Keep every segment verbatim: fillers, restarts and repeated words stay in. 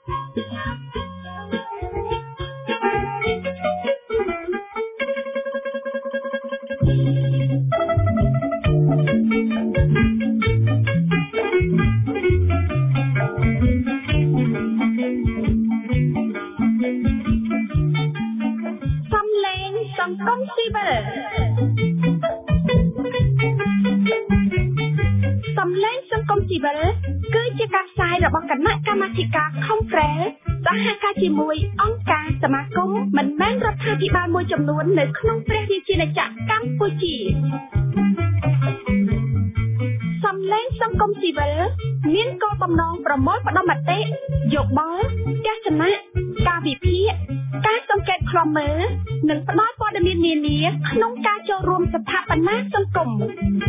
នៅក្នុងព្រះរាជាណាចក្រកម្ពុជាសំឡេងសង្គមស៊ីវិលមានគោលបំណងប្រមូលផ្ដុំមតិយោបល់ទស្សនៈការវិភាគការសង្កេតឃ្លាំមើលនិងផ្ដល់ព័ត៌មាននានាក្នុងការចូលរួមស្ថាបនាសង្គម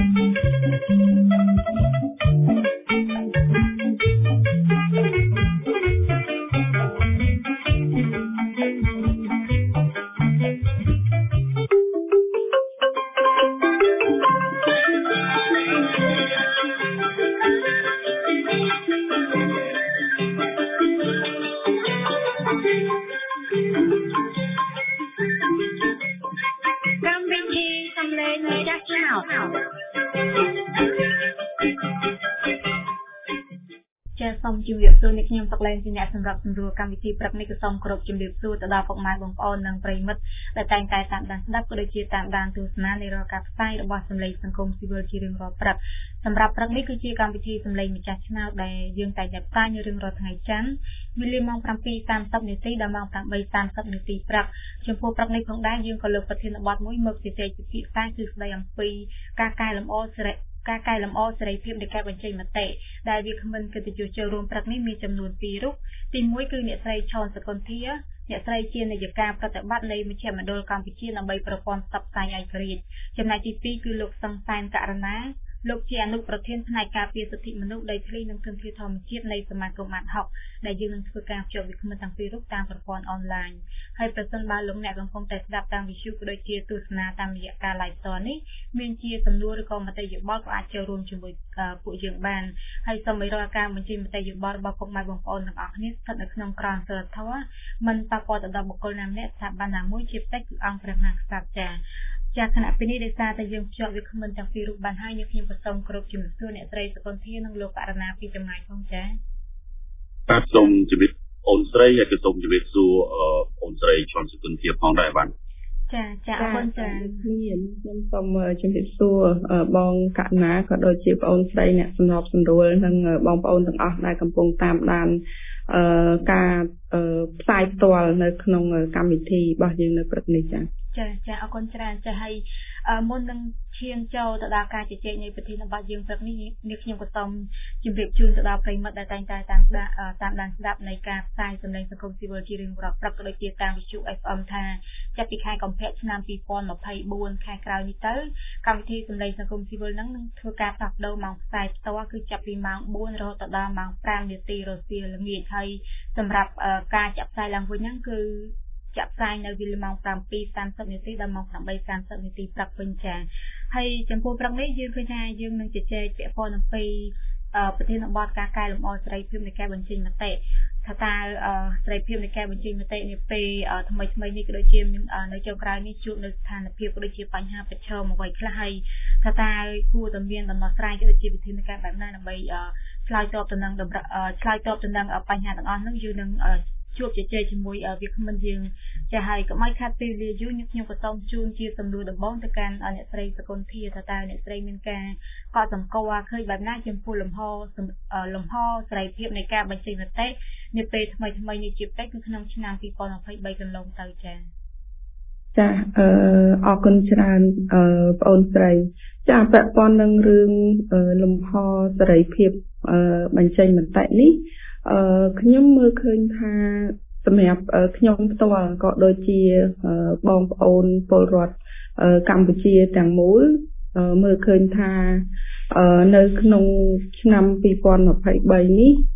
ជំរាបសួរអ្នកខ្ញុំសុកឡែនជាអ្នកសម្រាប់សម្រួលកម្មវិធីព្រឹកនេះក៏សូមគោរពជំរាបសួរទៅដល់ពុកម៉ែបងប្អូននិងប្រិយមិត្តដែលតែងតែតាមដានស្ដាប់ក៏ដូចជាតាមដានទស្សនានៃរាល់ការផ្សាយរបស់សម្លេងសង្គមស៊ីវិលជារៀងរាល់ព្រឹកសម្រាប់ព្រឹកនេះគឺជាកម្មវិធីសម្លេងម្ចាស់ឆ្នោតដែលយើងតែងតែផ្សាយនៅរៀងរាល់ថ្ងៃច័ន្ទវេលាម៉ោងប្រាំពីរសាមសិបនាទីដល់ម៉ោងប្រាំបីសាមសិបនាទីព្រឹកចំពោះព្រឹកនេះផងដែរយើងក៏លើកប្រធានបទមួយមកជជែកពិភាក្សាគឺស្ដីអំពីការកែលម្អសេរីការកែលម្អសេរីភាពនៃការបញ្ចេញមតិដែលវាគ្មិនកិត្តិយសចូលរួមព្រឹកនេះមានចំនួនពីររូបទីមួយគឺអ្នកស្រីឆនសកុនធាអ្នកស្រីជានាយិកាប្រតិបត្តិនៃមជ្ឈមណ្ឌលកម្ពុជាដើម្បីប្រព័ន្ធផ្សព្វផ្សាយឯករាជ្យចំណែកទីពីរគឺលោកសង្សានករណាលោកជាអនុប្រធានផ្នែកការពារសិទ្ធិមនុស្សដីធ្លីនិងធនធានធម្មជាតិនៃសមាគមអាត់ហុកដែលយើងនឹងធ្វើការភ្ជាប់វាគ្មិនទាំងពីររូបតាមប្រព័ន្ធអនឡាញហើយប្រសិនបើលោកអ្នកកំពុងតែស្ដាប់តាមវិទ្យុក៏ដូចជាទស្សនាតាមរយៈការ live ផ្ទាល់នេះមានជាសំណួរឬក៏មតិយោបល់ក៏អាចចូលរួមជាមួយពួកយើងបានហើយសូមឲ្យរាល់ការបញ្ចេញមតិយោបល់របស់ពុកម៉ែបងប្អូនទាំងអស់គ្នាស្ថិតនៅក្នុងក្រមសីលធម៌មិនប៉ះពាល់ទៅដល់បុគ្គលណាម្នាក់ស្ថាប័នណាមួយជាពិសេសគឺអង្គព្រះមហាក្សត្រចា៎ចាខណៈពេលនេះដោយសារតែយើងភ្ជាប់វាគ្មិនទាំងពីររូបបានហើយយើងខ្ញុំក៏សូមគោរពជំរាបសួរអ្នកស្រីសកុនធានិងលោកករណាពីចម្ងាយផងចាបាទសូមជម្រាបអូនស្រីហើយក៏សូមជម្រាបសួរអូនស្រីឆនសកុនធាផងដែរបាទចាចាអរគុណចាខ្ញុំខ្ញុំសូមជម្រាបសួរបងករណាក៏ដូចជាបងអូនស្រីអ្នកសម្របសម្រួលនិងបងប្អូនទាំងអស់ដែលកំពុងតាមដានការផ្សាយផ្ទាល់នៅក្នុងកម្មវិធីរបស់យើងនៅព្រឹកនេះចាចាចាអរគុណច្រើនចាហើយមុននឹងឈានចូលទៅដល់ការជជែកនៃប្រធានបទយើងព្រឹកនេះនេះខ្ញុំក៏សូមជម្រាបជូនទៅដល់ប្រិយមិត្តដែលតែងតែតាមស្ដាប់តាមដានស្ដាប់នៃការផ្សាយសម្លេងសង្គមស៊ីវិលជារៀងរាល់ព្រឹកក៏ដូចជាតាមវិទ្យុ เอฟ เอ็ม ថាចាប់ពីខែកុម្ភៈឆ្នាំពីរពាន់ម្ភៃបួនខែក្រោយនេះទៅកម្មវិធីសម្លេងសង្គមស៊ីវិលនឹងនឹងធ្វើការផ្លាស់ប្ដូរម៉ោងផ្សាយផ្ទាល់គឺចាប់ពីម៉ោងបួនរហូតដល់ម៉ោងប្រាំនាទីរសៀលល្ងាចហើយសម្រាប់ការចាក់ផ្សាយឡើងវិញហ្នឹងគឺចាក់ផ្សាយនៅវេលាម៉ោងប្រាំពីរសាមសិបនាទីដល់ម៉ោងប្រាំបីសាមសិបនាទីព្រឹកវិញចាហើយចំពោះព្រឹកនេះយើងឃើញថាយើងនឹងជជែកពាក់ព័ន្ធអំពីប្រធានបទការកែលម្អសេរីភាពនៃការបញ្ចេញមតិថាតើសេរីភាពនៃការបញ្ចេញមតិនេះពេលថ្មីថ្មីនេះក៏ដូចជានៅចុងក្រោយនេះជួបនៅស្ថានភាពក៏ដូចជាបញ្ហាប្រឈមអ្វីខ្លះហើយថាតើគួរតែមានដំណោះស្រាយក៏ដូចជាវិធានការបែបណាដើម្បីឆ្លើយតបទៅនឹងឆ្លើយតបទៅនឹងបញ្ហាទាំងអស់នោះយើងនឹងជួបជជែកជាមួយវាគ្មិនយើងចាហើយកុំឲ្យខាត់ពេលវេលាយូរខ្ញុំក៏សូមជូនជាសំណួរដំបូងទៅកាន់អ្នកស្រីសកុនធាថាតើអ្នកស្រីមានការកត់សម្គាល់ឃើញបែបណាចំពោះលំហលំហសេរីភាពនៃការបញ្ចេញមតិនាពេលថ្មីថ្មីនេះជាពិសេសគឺក្នុងឆ្នាំពីរពាន់ម្ភៃបីកន្លងទៅចាចាអឺអរគុណច្រើនអឺបងអូនស្រីចាពាក់ព័ន្ធនឹងរឿងលំហសេរីភាពបញ្ចេញមតិនេះអឺខ្ញុំមើលឃើញថាសម្រាប់ខ្ញុំផ្ទាល់ក៏ដូចជាបងប្អូនពលរដ្ឋកម្ពុជាទាំងមូលមើលឃើញថានៅក្នុងឆ្នាំពីរពាន់ម្ភៃបីនេះ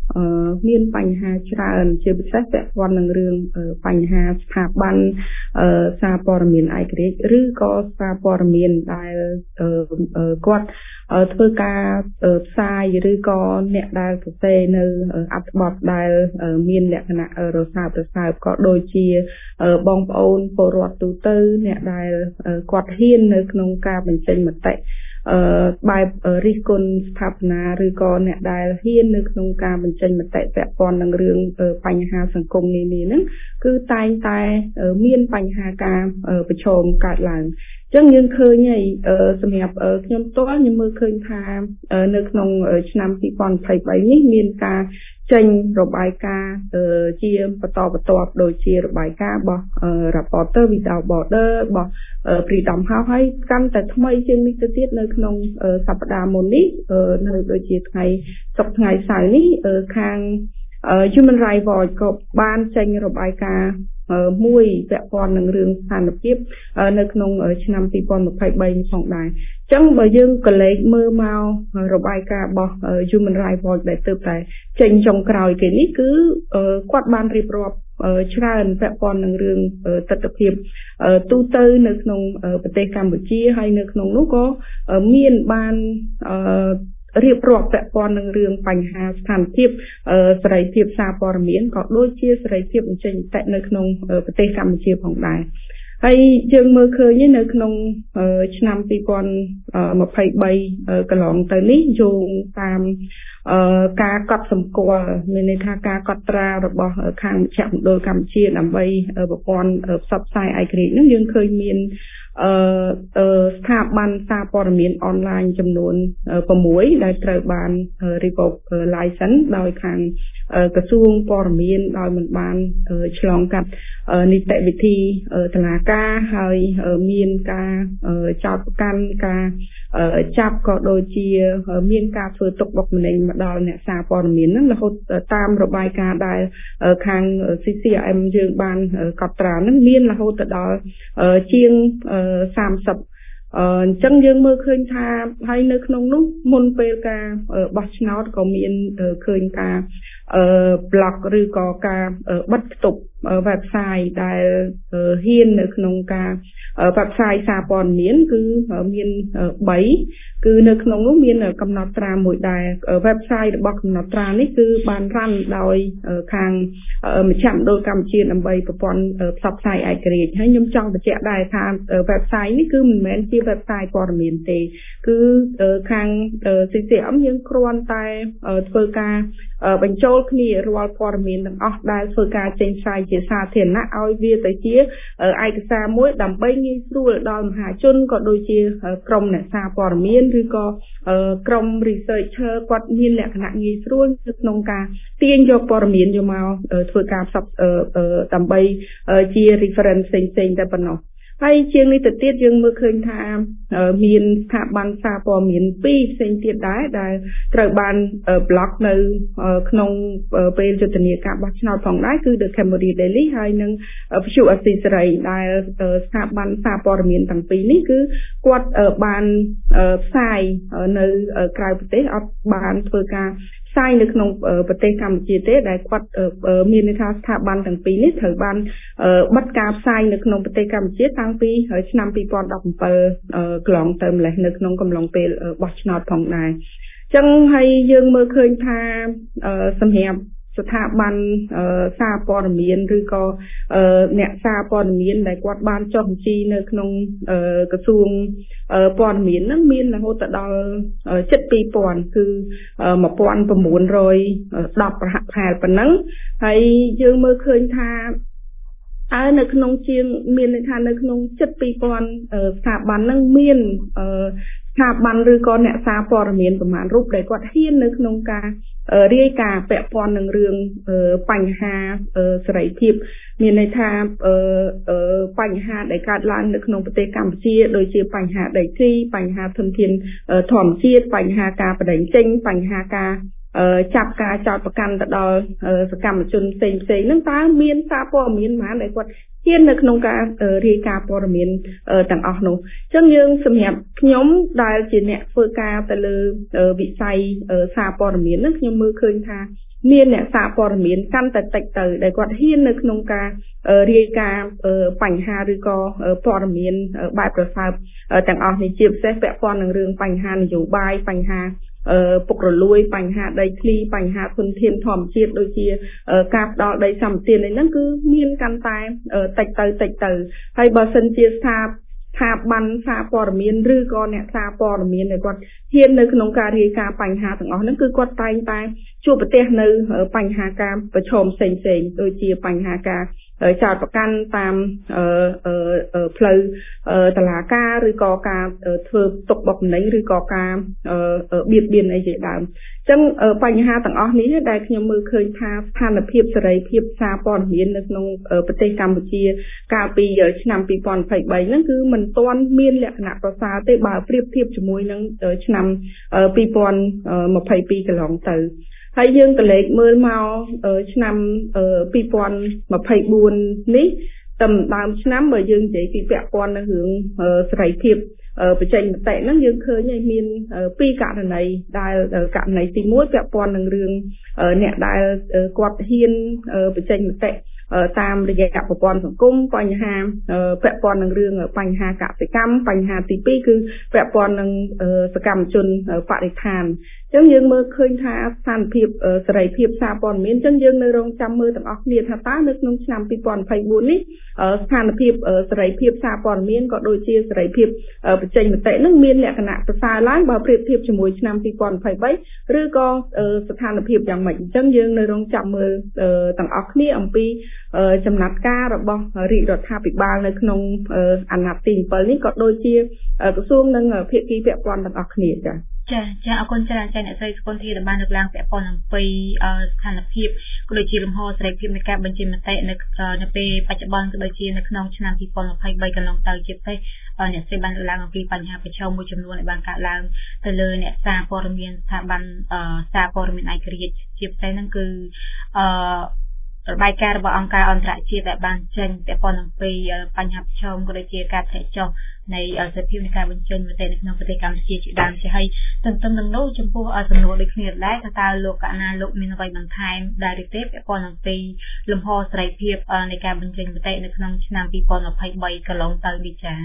មានបញ្ហាច្រើនជាពិសេសពាក់ព័ន្ធនឹងរឿងបញ្ហាស្ថាប័នសារព័ត៌មានឯករាជ្យឬក៏សារព័ត៌មានដែលគាត់ធ្វើការផ្សាយឬក៏អ្នកដែលសរសេរនៅអត្ថបទដែលមានលក្ខណៈរសើបរសើបក៏ដូចជាបងប្អូនពលរដ្ឋទូទៅអ្នកដែលគាត់ហ៊ាននៅក្នុងការបញ្ចេញមតិអឺបែបរិះគន់ស្ថាបនាឬក៏អ្នកដែលហ៊ាននៅក្នុងការបញ្ចេញមតិពាក់ព័ន្ធនឹងរឿងបញ្ហាសង្គមនានាហ្នឹងគឺតែងតែមានបញ្ហាការប្រឈមកើតឡើងអញ្ចឹងយើងឃើញហើយសម្រាប់ខ្ញុំផ្ទាល់ខ្ញុំមើលឃើញថានៅក្នុងឆ្នាំពីរពាន់ยี่สิบสามនេះមានការចេញរបាយការណ៍ជាបន្តបន្ទាប់ដូចជារបាយការណ៍របស់ Reporter Without Border របស់ Freedom House ហើយកាន់តែថ្មីជាងនេះទៅទៀតនៅក្នុងសប្តាហ៍មុននេះនៅដូចជាថ្ងៃសុក្រថ្ងៃសៅរ៍នេះខាង Human Rights Watch ក៏បានចេញរបាយការណ៍មួយពាក់ព័ន្ធនឹងរឿងស្ថានភាពនៅក្នុងឆ្នាំពីរពាន់ยี่สิบสามផងដែរអញ្ចឹងបើយើងកលេចមើលមករបាយការណ៍របស់ Human Rights Watch ដែលទើបតែចេញចុងក្រោយគេនេះគឺគាត់បានរៀបរាប់ច្រើនពាក់ព័ន្ធនឹងរឿងទស្សនវិជ្ជាទូទៅនៅក្នុងប្រទេសកម្ពុជាហើយនៅក្នុងនោះក៏មានបានរៀបរាប់ពាក់ព័ន្ធនឹងរឿងបញ្ហាស្ថានភាពសេរីភាពសារព័ត៌មានក៏ដូចជាសេរីភាពបញ្ចេញមតិនៅក្នុងប្រទេសកម្ពុជាផងដែរហើយយើងមើលឃើញនៅក្នុងឆ្នាំពីរពាន់ยี่สิบสามកន្លងទៅនេះយោងតាមការកត់សម្គាល់មានន័យថាការកត់ត្រារបស់ខាងមជ្ឈមណ្ឌលកម្ពុជាដើម្បីប្រព័ន្ធផ្សព្វផ្សាយឯករាជ្យហ្នឹងយើងឃើញមានស្ថាប័នសារព័ត៌មានអនឡាញចំនួនsixដែលត្រូវបាន revoke license ដោយខាងក្រសួងព័ត៌មានដោយមិនបានឆ្លងកាត់នីតិវិធីតុលាការហើយមានការចោទប្រកាន់ការចាប់ក៏ដូចជាមានការធ្វើទុកបុកម្នេញមកដល់អ្នកសារព័ត៌មានហ្នឹងរហូតតាមរបាយការណ៍ដែលខាង C C R M យើងបានកត់ត្រាហ្នឹងមានរហូតទៅដល់ជាងthirtyអញ្ចឹងយើងមើលឃើញថាហើយនៅក្នុងនោះមុនពេលការបោះឆ្នោតក៏មានឃើញការ block ឬក៏ការបិទគប់ website ដែលហ៊ាននៅក្នុងការ website សារព័ត៌មានគឺមានthreeគឺនៅក្នុងនោះមានកំណត់ត្រាមួយដែរ website របស់កំណត់ត្រានេះគឺបានរ៉ាន់ដោយខាងមជ្ឈមណ្ឌលកម្ពុជាដើម្បីប្រព័ន្ធផ្សព្វផ្សាយឯករាជ្យហើយខ្ញុំចង់បញ្ជាក់ដែរថា website នេះគឺមិនមែនជា website ព័ត៌មានទេគឺខាង C C M យើងគ្រាន់តែធ្វើការបញ្ចូលគ្នារាល់ព័ត៌មានទាំងអស់ដែលធ្វើការចេញផ្សាយជាសាធារណៈឲ្យវាទៅជាឯកសារមួយដើម្បីងាយស្រួលដល់មហាជនក៏ដូចជាក្រុមអ្នកសារព័ត៌មានឬក៏ក្រុម researcher គាត់មានលក្ខណៈងាយស្រួលក្នុងការទាញយកព័ត៌មានយកមកធ្វើការផ្សព្វដើម្បីជា reference ផ្សេងៗតែប៉ុណ្ណោះហើយជាងនេះទៅទៀតយើងមើលឃើញថាមានស្ថាប័នសារព័ត៌មានtwoផ្សេងទៀតដែរដែលត្រូវបាន block នៅក្នុងពេលយុទ្ធនាការបោះឆ្នោតផងដែរគឺ The Cambodia Daily ហើយនិង Visual Assisary ដែលស្ថាប័នសារព័ត៌មានទាំងពីរនេះគឺគាត់បានផ្សាយនៅក្រៅប្រទេសអត់បានធ្វើការផ្សាយនៅក្នុងប្រទេសកម្ពុជាទេដែលគាត់មានន័យថាស្ថាប័នទាំងពីរនេះត្រូវបានបិទការផ្សាយនៅក្នុងប្រទេសកម្ពុជាតាំងពីឆ្នាំtwo thousand seventeenកន្លងទៅម្លេះនៅក្នុងកំឡុងពេលបោះឆ្នោតផងដែរអញ្ចឹងហើយយើងមើលឃើញថាសម្រាប់ស្ថាប័នសារព័ត៌មានឬក៏អ្នកសារព័ត៌មានដែលគាត់បានចុះបញ្ជីនៅក្នុងក្រសួងព័ត៌មានហ្នឹងមានរហូតដល់ជិតtwo thousandគឺnineteen tenប្រហាក់ប្រហែលប៉ុណ្ណឹងហើយយើងមើលឃើញថាអើនៅក្នុងជាងមានន័យថានៅក្នុងជិតtwo thousandស្ថាប័នហ្នឹងមានស្ថាប័នឬក៏អ្នកសារព័ត៌មានប្រមាណរូបដែលគាត់ហ៊ាននៅក្នុងការរាយការណ៍ពាក់ព័ន្ធនឹងរឿងបញ្ហាសេរីភាពមានន័យថាបញ្ហាដែលកើតឡើងនៅក្នុងប្រទេសកម្ពុជាដូចជាបញ្ហាដីធ្លីបញ្ហាធនធានធម្មជាតិបញ្ហាការបដិញ្ញចេញបញ្ហាការចាប់ការចោទប្រកាន់ទៅដល់សកម្មជនផ្សេងៗហ្នឹងតើមានសារព័ត៌មានប៉ុន្មានដែលគាត់ហ៊ាននៅក្នុងការរាយការណ៍ព័ត៌មានទាំងអស់នោះអញ្ចឹងយើងសម្រាប់ខ្ញុំដែលជាអ្នកធ្វើការទៅលើវិស័យសារព័ត៌មានហ្នឹងខ្ញុំមើលឃើញថាមានអ្នកសារព័ត៌មានកាន់តែតិចទៅដែលគាត់ហ៊ាននៅក្នុងការរាយការណ៍បញ្ហាឬក៏ព័ត៌មានបែបប្រសើរទាំងអស់នេះជាពិសេសពាក់ព័ន្ធនឹងរឿងបញ្ហានយោបាយបញ្ហាពុករលួយបញ្ហាដីធ្លីបញ្ហាធនធានធម្មជាតិដូចជាការផ្ដល់ដីសម្បត្តិនេះហ្នឹងគឺមានកាន់តែតិចទៅតិចទៅហើយបើសិនជាស្ថាបថាបានសារព័ត៌មានឬក៏អ្នកសារព័ត៌មានដែលគាត់ហ៊ាននៅក្នុងការរាយការណ៍បញ្ហាទាំងអស់ហ្នឹងគឺគាត់តែងតែជួបប្រទះនៅបញ្ហាការប្រឈមផ្សេងៗដូចជាបញ្ហាការចោទប្រកាន់តាមផ្លូវតុលាការឬក៏ការធ្វើទុកបុកម្នេញឬក៏ការបៀតបៀនអីជាដើមអញ្ចឹងបញ្ហាទាំងអស់នេះដែលខ្ញុំមើលឃើញថាស្ថានភាពសេរីភាពសារព័ត៌មាននៅក្នុងប្រទេសកម្ពុជាកាលពីឆ្នាំពីរពាន់ยี่สิบสามហ្នឹងគឺមិនទាន់មានលក្ខណៈប្រសើរទេបើប្រៀបធៀបជាមួយនឹងឆ្នាំពីរពាន់ยี่สิบสองកន្លងទៅហើយយើងក៏លេខមើលមកឆ្នាំពីរពាន់ยี่สิบสี่នេះតាមដើមឆ្នាំបើយើងនិយាយពីពាក់ព័ន្ធនឹងរឿងសេរីភាពបច្ចេកមតិហ្នឹងយើងឃើញឲ្យមានពីរករណីដែលករណីទីមួយពាក់ព័ន្ធនឹងរឿងអ្នកដែលគាត់ហ៊ានបច្ចេកមតិតាមរយៈប្រព័ន្ធសង្គមបញ្ហាពាក់ព័ន្ធនឹងរឿងបញ្ហាកសិកម្មបញ្ហាទីពីរគឺពាក់ព័ន្ធនឹងសកម្មជនបរិស្ថានអញ្ចឹងយើងមើលឃើញថាស្ថានភាពសេរីភាពសារព័ត៌មានអញ្ចឹងយើងនៅរងចាំមើលទាំងអស់គ្នាថាតើនៅក្នុងឆ្នាំពីរពាន់ยี่สิบสี่នេះស្ថានភាពសេរីភាពសារព័ត៌មានក៏ដូចជាសេរីភាពបច្ចេកមតិនឹងមានលក្ខណៈប្រសើរឡើងបើប្រៀបធៀបជាមួយឆ្នាំពីរពាន់ยี่สิบสามឬក៏ស្ថានភាពយ៉ាងម៉េចអញ្ចឹងយើងនៅរងចាំមើលទាំងអស់គ្នាអំពីចំណាត់ការរបស់រាជរដ្ឋាភិបាលនៅក្នុងអាណត្តិទីbảyនេះក៏ដូចជាក្រសួងនិងភាគីពាក់ព័ន្ធទាំងអស់គ្នាចា៎ចាចាអរគុណច្រើនចាអ្នកស្រីសុគន្ធាដែលបានលើកឡើងពាក់ព័ន្ធអំពីស្ថានភាពក៏ដូចជាលំហសេរីភាពនៃការបញ្ចេញមតិនៅនៅពេលបច្ចុប្បន្នក៏ដូចជានៅក្នុងឆ្នាំពីរពាន់ยี่สิบสามកន្លងទៅជាពិសេសអ្នកស្រីបានលើកឡើងអំពីបញ្ហាប្រឈមមួយចំនួនដែលបានកើតឡើងទៅលើអ្នកសារព័ត៌មានស្ថាប័នសារព័ត៌មានឯករាជ្យជាពិសេសហ្នឹងគឺអឺរបាយការណ៍របស់អង្គការអន្តរជាតិដែលបានចេញពាក់ព័ន្ធអំពីបញ្ហាប្រឈមក៏ដូចជាការធ្លាក់ចុះនៃសេរីភាពនៃការបញ្ចេញមតិនៅក្នុងប្រទេសកម្ពុជាជាដើមជាហើយទន្ទឹមនឹងនោះចំពោះសំណួរដូចគ្នាដែរថាតើលោកកណាលោកមានអ្វីបន្ថែមដែរឬទេពាក់ព័ន្ធអំពីលំហសេរីភាពនៃការបញ្ចេញមតិនៅក្នុងឆ្នាំពីរពាន់ยี่สิบสามកន្លងទៅនេះចា៎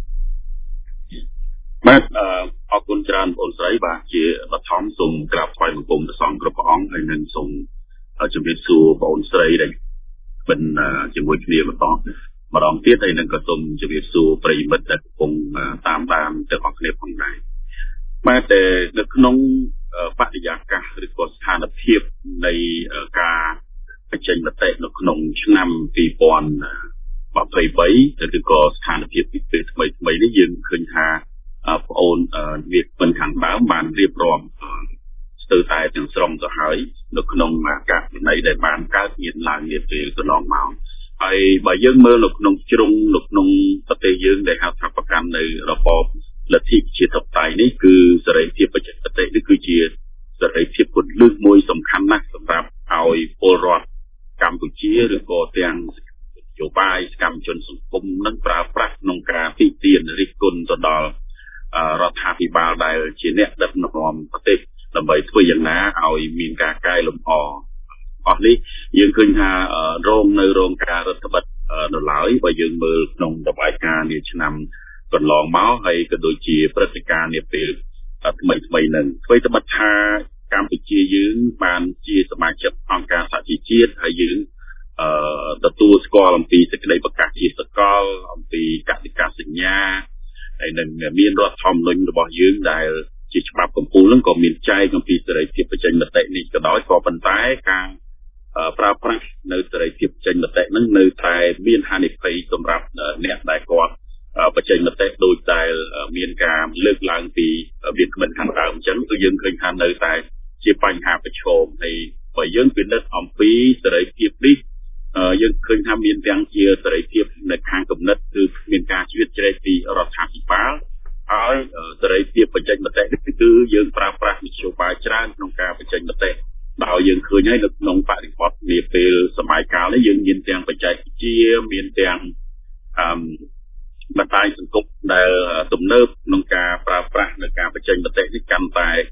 បាទអរគុណច្រើនបងស្រីបាទជាបឋមសូមក្រាបថ្វាយបង្គំព្រះសង្ឃគ្រប់ព្រះអង្គហើយនឹងសូមជំរាបសួរបងស្រីដែលមិនជាមួយគ្នាបន្តម្ដងទៀតហើយនឹងក៏សូមជម្រាបសួរប្រិយមិត្តដែលកំពុងតាមដានទាំងអស់គ្នាផងដែរបាទតែនៅក្នុងបរិយាកាសឬក៏ស្ថានភាពនៃការបញ្ចេញមតិនៅក្នុងឆ្នាំពីរពាន់ยี่สิบสามឬក៏ស្ថានភាពពីពេលថ្មីថ្មីនេះយើងឃើញថាបងអូនវាមិនខាងដើមបានរៀបរាប់ស្ទើរតែទាំងស្រុងទៅហើយនៅក្នុងការពិន័យដែលបានកើតមានឡើងនាពេលកន្លងមកហើយបើយើងមើលនៅក្នុងជ្រុងនៅក្នុងប្រទេសយើងដែលហៅថាប្រកាន់នៅរបបលទ្ធិជាធិបតេយ្យនេះគឺសេរីភាពបច្ចេកទេសនេះគឺជាសេរីភាពគន្លឹះមួយសំខាន់ណាស់សម្រាប់ឲ្យពលរដ្ឋកម្ពុជាឬក៏ទាំងនយោបាយសកម្មជនសង្គមនឹងប្រើប្រាស់ក្នុងការទីទានរិះគន់ទៅដល់រដ្ឋាភិបាលដែលជាអ្នកដឹកនាំប្រទេសដើម្បីធ្វើយ៉ាងណាឲ្យមានការកែលម្អអស់នេះយើងឃើញថារងនៅរងការរដ្ឋបិទនៅឡើយបើយើងមើលក្នុងរបាយការណ៍នាឆ្នាំកន្លងមកហើយក៏ដូចជាព្រឹត្តិការណ៍នាពេលថ្មីថ្មីនឹងធ្វើត្បិតថាកម្ពុជាយើងបានជាសមាជិកអង្គការសហជីវជាតិហើយយើងទទួលស្គាល់អំពីសេចក្តីប្រកាសជាសកលអំពីកតិកាសញ្ញាហើយនឹងមានរដ្ឋធម្មនុញ្ញរបស់យើងដែលជាច្បាប់កម្ពុជានឹងក៏មានចែកអំពីសេរីភាពបច្ចេកមតិនេះក៏ដោយក៏ប៉ុន្តែការប្រើប្រាស់នៅសេរីភាពបច្ចេកមតិនឹងនៅតែមានហានិភ័យសម្រាប់អ្នកដែលគាត់បច្ចេកមតិដូចតែមានការលើកឡើងពីវាគ្មិនខាងដើមអញ្ចឹងគឺយើងឃើញថានៅតែជាបញ្ហាប្រឈមហើយបើយើងពិនិត្យអំពីសេរីភាពនេះយើងឃើញថាមានទាំងជាសេរីភាពនៅខាងគំនិតគឺមានការជ្រៀតជ្រែកពីរដ្ឋាភិបាលហើយសេរីភាពបច្ចេកមតិនេះគឺយើងប្រើប្រាស់នយោបាយច្រើនក្នុងការបញ្ចេញមតិដោយយើងឃើញហើយនៅក្នុងបរិបទនាពេលសម័យកាលនេះយើងមានទាំងបច្ចេកវិទ្យាមានទាំងអឺបណ្ដាញសង្គមដែលទំនើបក្នុងការប្រើប្រាស់នៅការបញ្ចេញមតិនេះកាន់តែ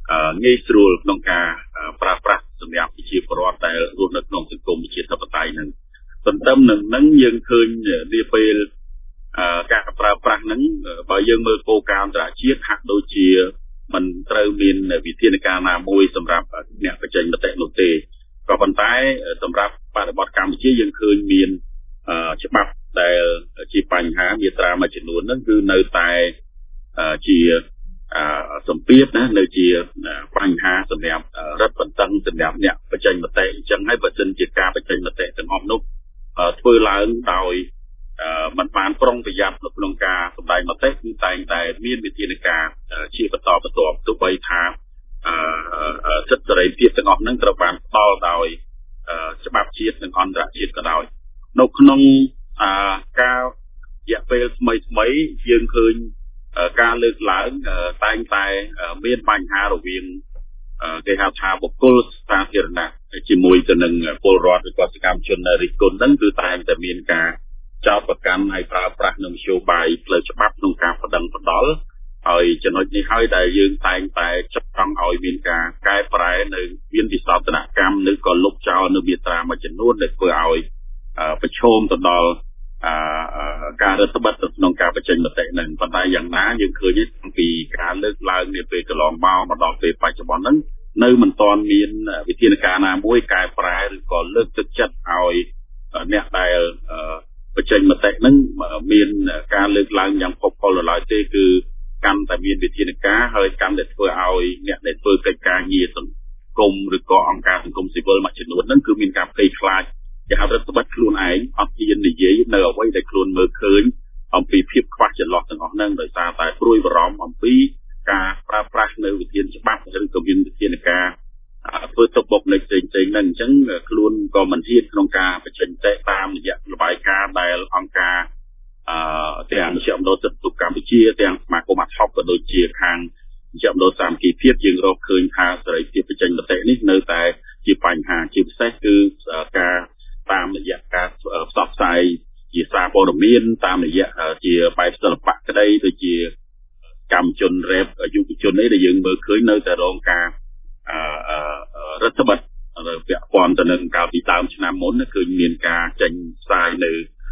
ងាយស្រួលក្នុងការប្រើប្រាស់សម្រាប់ប្រជាពលរដ្ឋដែលរស់នៅក្នុងសង្គមប្រជាធិបតេយ្យហ្នឹងទន្ទឹមនឹងហ្នឹងយើងឃើញនាពេលការប្រើប្រាស់ហ្នឹងបើយើងមើលគោលការណ៍អន្តរជាតិហាក់ដូចជាមិនត្រូវមានវិធានការណាមួយសម្រាប់អ្នកបញ្ចេញមតិនោះទេក៏ប៉ុន្តែសម្រាប់បរិបទកម្ពុជាយើងឃើញមានច្បាប់ដែលជាបញ្ហាមាត្រាមួយចំនួនហ្នឹងគឺនៅតែជាសម្ពាធណានៅជាបញ្ហាសម្រាប់រដ្ឋបន្តឹងសម្រាប់អ្នកបញ្ចេញមតិអញ្ចឹងហើយបើសិនជាការបញ្ចេញមតិទាំងអស់នោះធ្វើឡើងដោយមិនបានប្រុងប្រយ័ត្ននៅក្នុងការសម្ដែងមតិគឺតែងតែមានវិធានការជាបន្តបន្ទាប់ទោះបីថាសិទ្ធិសេរីភាពទាំងអស់ហ្នឹងត្រូវបានផ្ដល់ដោយច្បាប់ជាតិនិងអន្តរជាតិក៏ដោយនៅក្នុងការរយៈពេលថ្មីថ្មីយើងឃើញការលើកឡើងតែងតែមានបញ្ហារវាងគេហៅថាបុគ្គលសាធារណៈជាមួយទៅនឹងពលរដ្ឋឬក៏សកម្មជនរិះគន់ហ្នឹងគឺតែងតែមានការចោទប្រកាន់ហើយប្រើប្រាស់នៅមធ្យោបាយផ្លូវច្បាប់ក្នុងការបដិងផ្ដាល់ហើយចំណុចនេះហើយដែលយើងតែងតែចង់ឲ្យមានការកែប្រែនៅមានវិសោធនកម្មឬក៏លុបចោលនៅមាត្រាមួយចំនួនដែលធ្វើឲ្យប្រឈមទៅដល់ការរដ្ឋបတ်ក្នុងការបញ្ចេញមតិនឹងប៉ុន្តែយ៉ាងណាយើងឃើញតាំងពីការលើកឡើងនាពេលកន្លងមកមកដល់ពេលបច្ចុប្បន្នហ្នឹងនៅមិនទាន់មានវិធានការណាមួយកែប្រែឬក៏លើកទឹកចិត្តឲ្យអ្នកដែលបញ្ចេញមតិហ្នឹងមានការលើកឡើងយ៉ាងផុសផុលនៅឡើយទេគឺកាន់តែមានវិធានការហើយកាន់តែធ្វើឲ្យអ្នកដែលធ្វើកិច្ចការងារសង្គមឬក៏អង្គការសង្គមស៊ីវិលមួយចំនួនហ្នឹងគឺមានការភ័យខ្លាចជារដ្ឋបတ်ខ្លួនឯងអត់ហ៊ាននិយាយនៅអ្វីដែលខ្លួនមើលឃើញអំពីភាពខ្វះចន្លោះទាំងអស់ហ្នឹងដោយសារតែព្រួយបារម្ភអំពីការប្រើប្រាស់នៅវិធានច្បាប់ឬក៏មានវិធានការធ្វើទុកបុកម្នេញផ្សេងៗហ្នឹងអញ្ចឹងខ្លួនក៏មិនហ៊ានក្នុងការបញ្ចេញមតិតាមរយៈរបាយការណ៍ដែលអង្គការអឺទាំងមជ្ឈមណ្ឌលសិទ្ធិកម្ពុជាទាំងសមាគមអាត់ហុកក៏ដូចជាខាងមជ្ឈមណ្ឌលសាមគ្គីភាពយើងរកឃើញថាសេរីភាពបញ្ចេញមតិនេះនៅតែជាបញ្ហាជាពិសេសគឺការតាមរយៈការផ្សព្វផ្សាយជាសារព័ត៌មានតាមរយៈជាបែបសិល្បៈក្តីដូចជាកម្មជនរ៉េបយុវជននេះដែលយើងមើលឃើញនៅតែរងការរដ្ឋបတ်ពាក់ព័ន្ធទៅនឹងកាលពីដើមឆ្នាំមុនគឺមានការចេញផ្សាយនៅ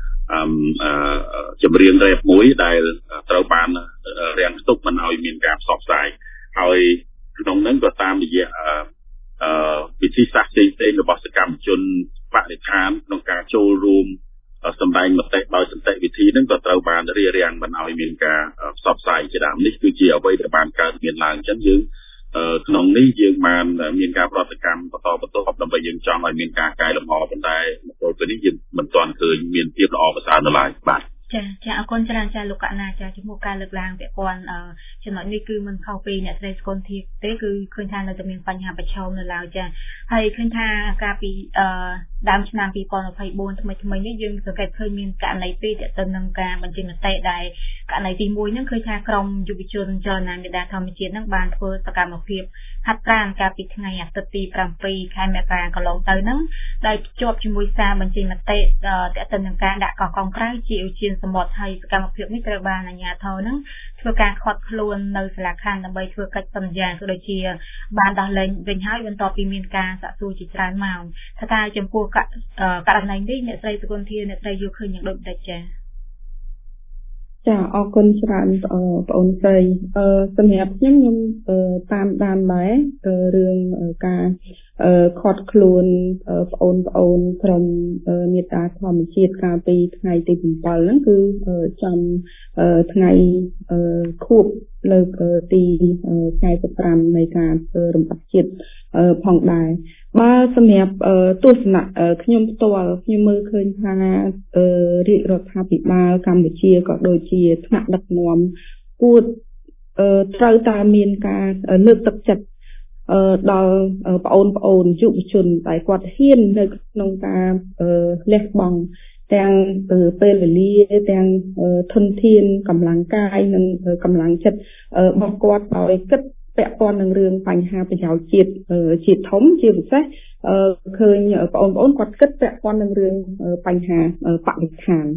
ចម្រៀងរ៉េបមួយដែលត្រូវបានរាំងស្ទុកមិនឲ្យមានការផ្សព្វផ្សាយហើយក្នុងហ្នឹងក៏តាមរយៈវិធីសាស្ត្រផ្សេងៗរបស់សកម្មជនបរិស្ថានក្នុងការចូលរួមសម្ដែងមតិដោយសន្តិវិធីហ្នឹងក៏ត្រូវបានរារាំងមិនឲ្យមានការផ្សព្វផ្សាយជាដើមនេះគឺជាអ្វីដែលបានកើតមានឡើងអញ្ចឹងយើងក្នុងនេះយើងបានមានការប្រតិកម្មបន្តបន្ទាប់ដើម្បីយើងចង់ឲ្យមានការកែលម្អប៉ុន្តែមកទល់ពេលនេះយើងមិនទាន់ឃើញមានភាពល្អប្រសើរនៅឡើយបាទចាចាអរគុណច្រើនចាលោកកណាចាចំពោះការលើកឡើងពាក់ព័ន្ធចំណុចនេះគឺមិនខុសពីអ្នកស្រីស្គនធាទេគឺឃើញថានៅតែមានបញ្ហាប្រឈមនៅឡើយចាហើយឃើញថាកាលពីដើមឆ្នាំពីរពាន់ยี่สิบสี่ថ្មីថ្មីនេះយើងសង្កេតឃើញមានករណីពីរទាក់ទងនឹងការបញ្ចេញមតិដែលករណីទីមួយហ្នឹងឃើញថាក្រមយុវជនចលនាមេដាធម្មជាតិហ្នឹងបានធ្វើសកម្មភាពហាត់ប្រាណកាលពីថ្ងៃអាទិត្យទីប្រាំពីរខែមករាកន្លងទៅហ្នឹងដោយភ្ជាប់ជាមួយសារបញ្ចេញមតិទាក់ទងនឹងការដាក់កោះកុងក្រៅជាឧទ្យានសមុទ្រហើយសកម្មភាពនេះត្រូវបានអាជ្ញាធរហ្នឹងធ្វើការឃាត់ខ្លួននៅសាលាខណ្ឌដើម្បីធ្វើកិច្ចសន្យាក៏ដូចជាបានដោះលែងវិញហើយបន្ទាប់ពីមានការសាកសួរជាច្រើនម៉ោងថាតើចំពោះករណីនេះអ្នកស្រីសុគន្ធាអ្នកស្រីយល់ឃើញយ៉ាងដូចម្តេចចា៎ចាអរគុណច្រើនបងអូនស្រីអឺសម្រាប់ខ្ញុំខ្ញុំតាមដានដែររឿងការខត់ខ្លួនបងអូនបងអូនក្រុមមេត្តាធម្មជាតិកាលពីថ្ងៃទីbảyហ្នឹងគឺចំថ្ងៃខួបលើកទីสี่สิบห้าនៃការរំដោះជាតិផងដែរបើសម្រាប់ទស្សនៈខ្ញុំផ្ទាល់ខ្ញុំមើលឃើញថារាជរដ្ឋាភិបាលកម្ពុជាក៏ដូចជាថ្នាក់ដឹកនាំគួរត្រូវតែមានការលើកទឹកចិត្តដល់បងប្អូនយុវជនដែលគាត់ហ៊ាននៅក្នុងការលះបង់ទាំងពេលវេលាទាំងធនធានកម្លាំងកាយនិងកម្លាំងចិត្តរបស់គាត់ដោយគិតពាក់ព័ន្ធនឹងរឿងបញ្ហាប្រយោជន៍ជាតិជាតិធំជាពិសេសឃើញបងប្អូនគាត់គិតពាក់ព័ន្ធនឹងរឿងបញ្ហាបរិស្ថាន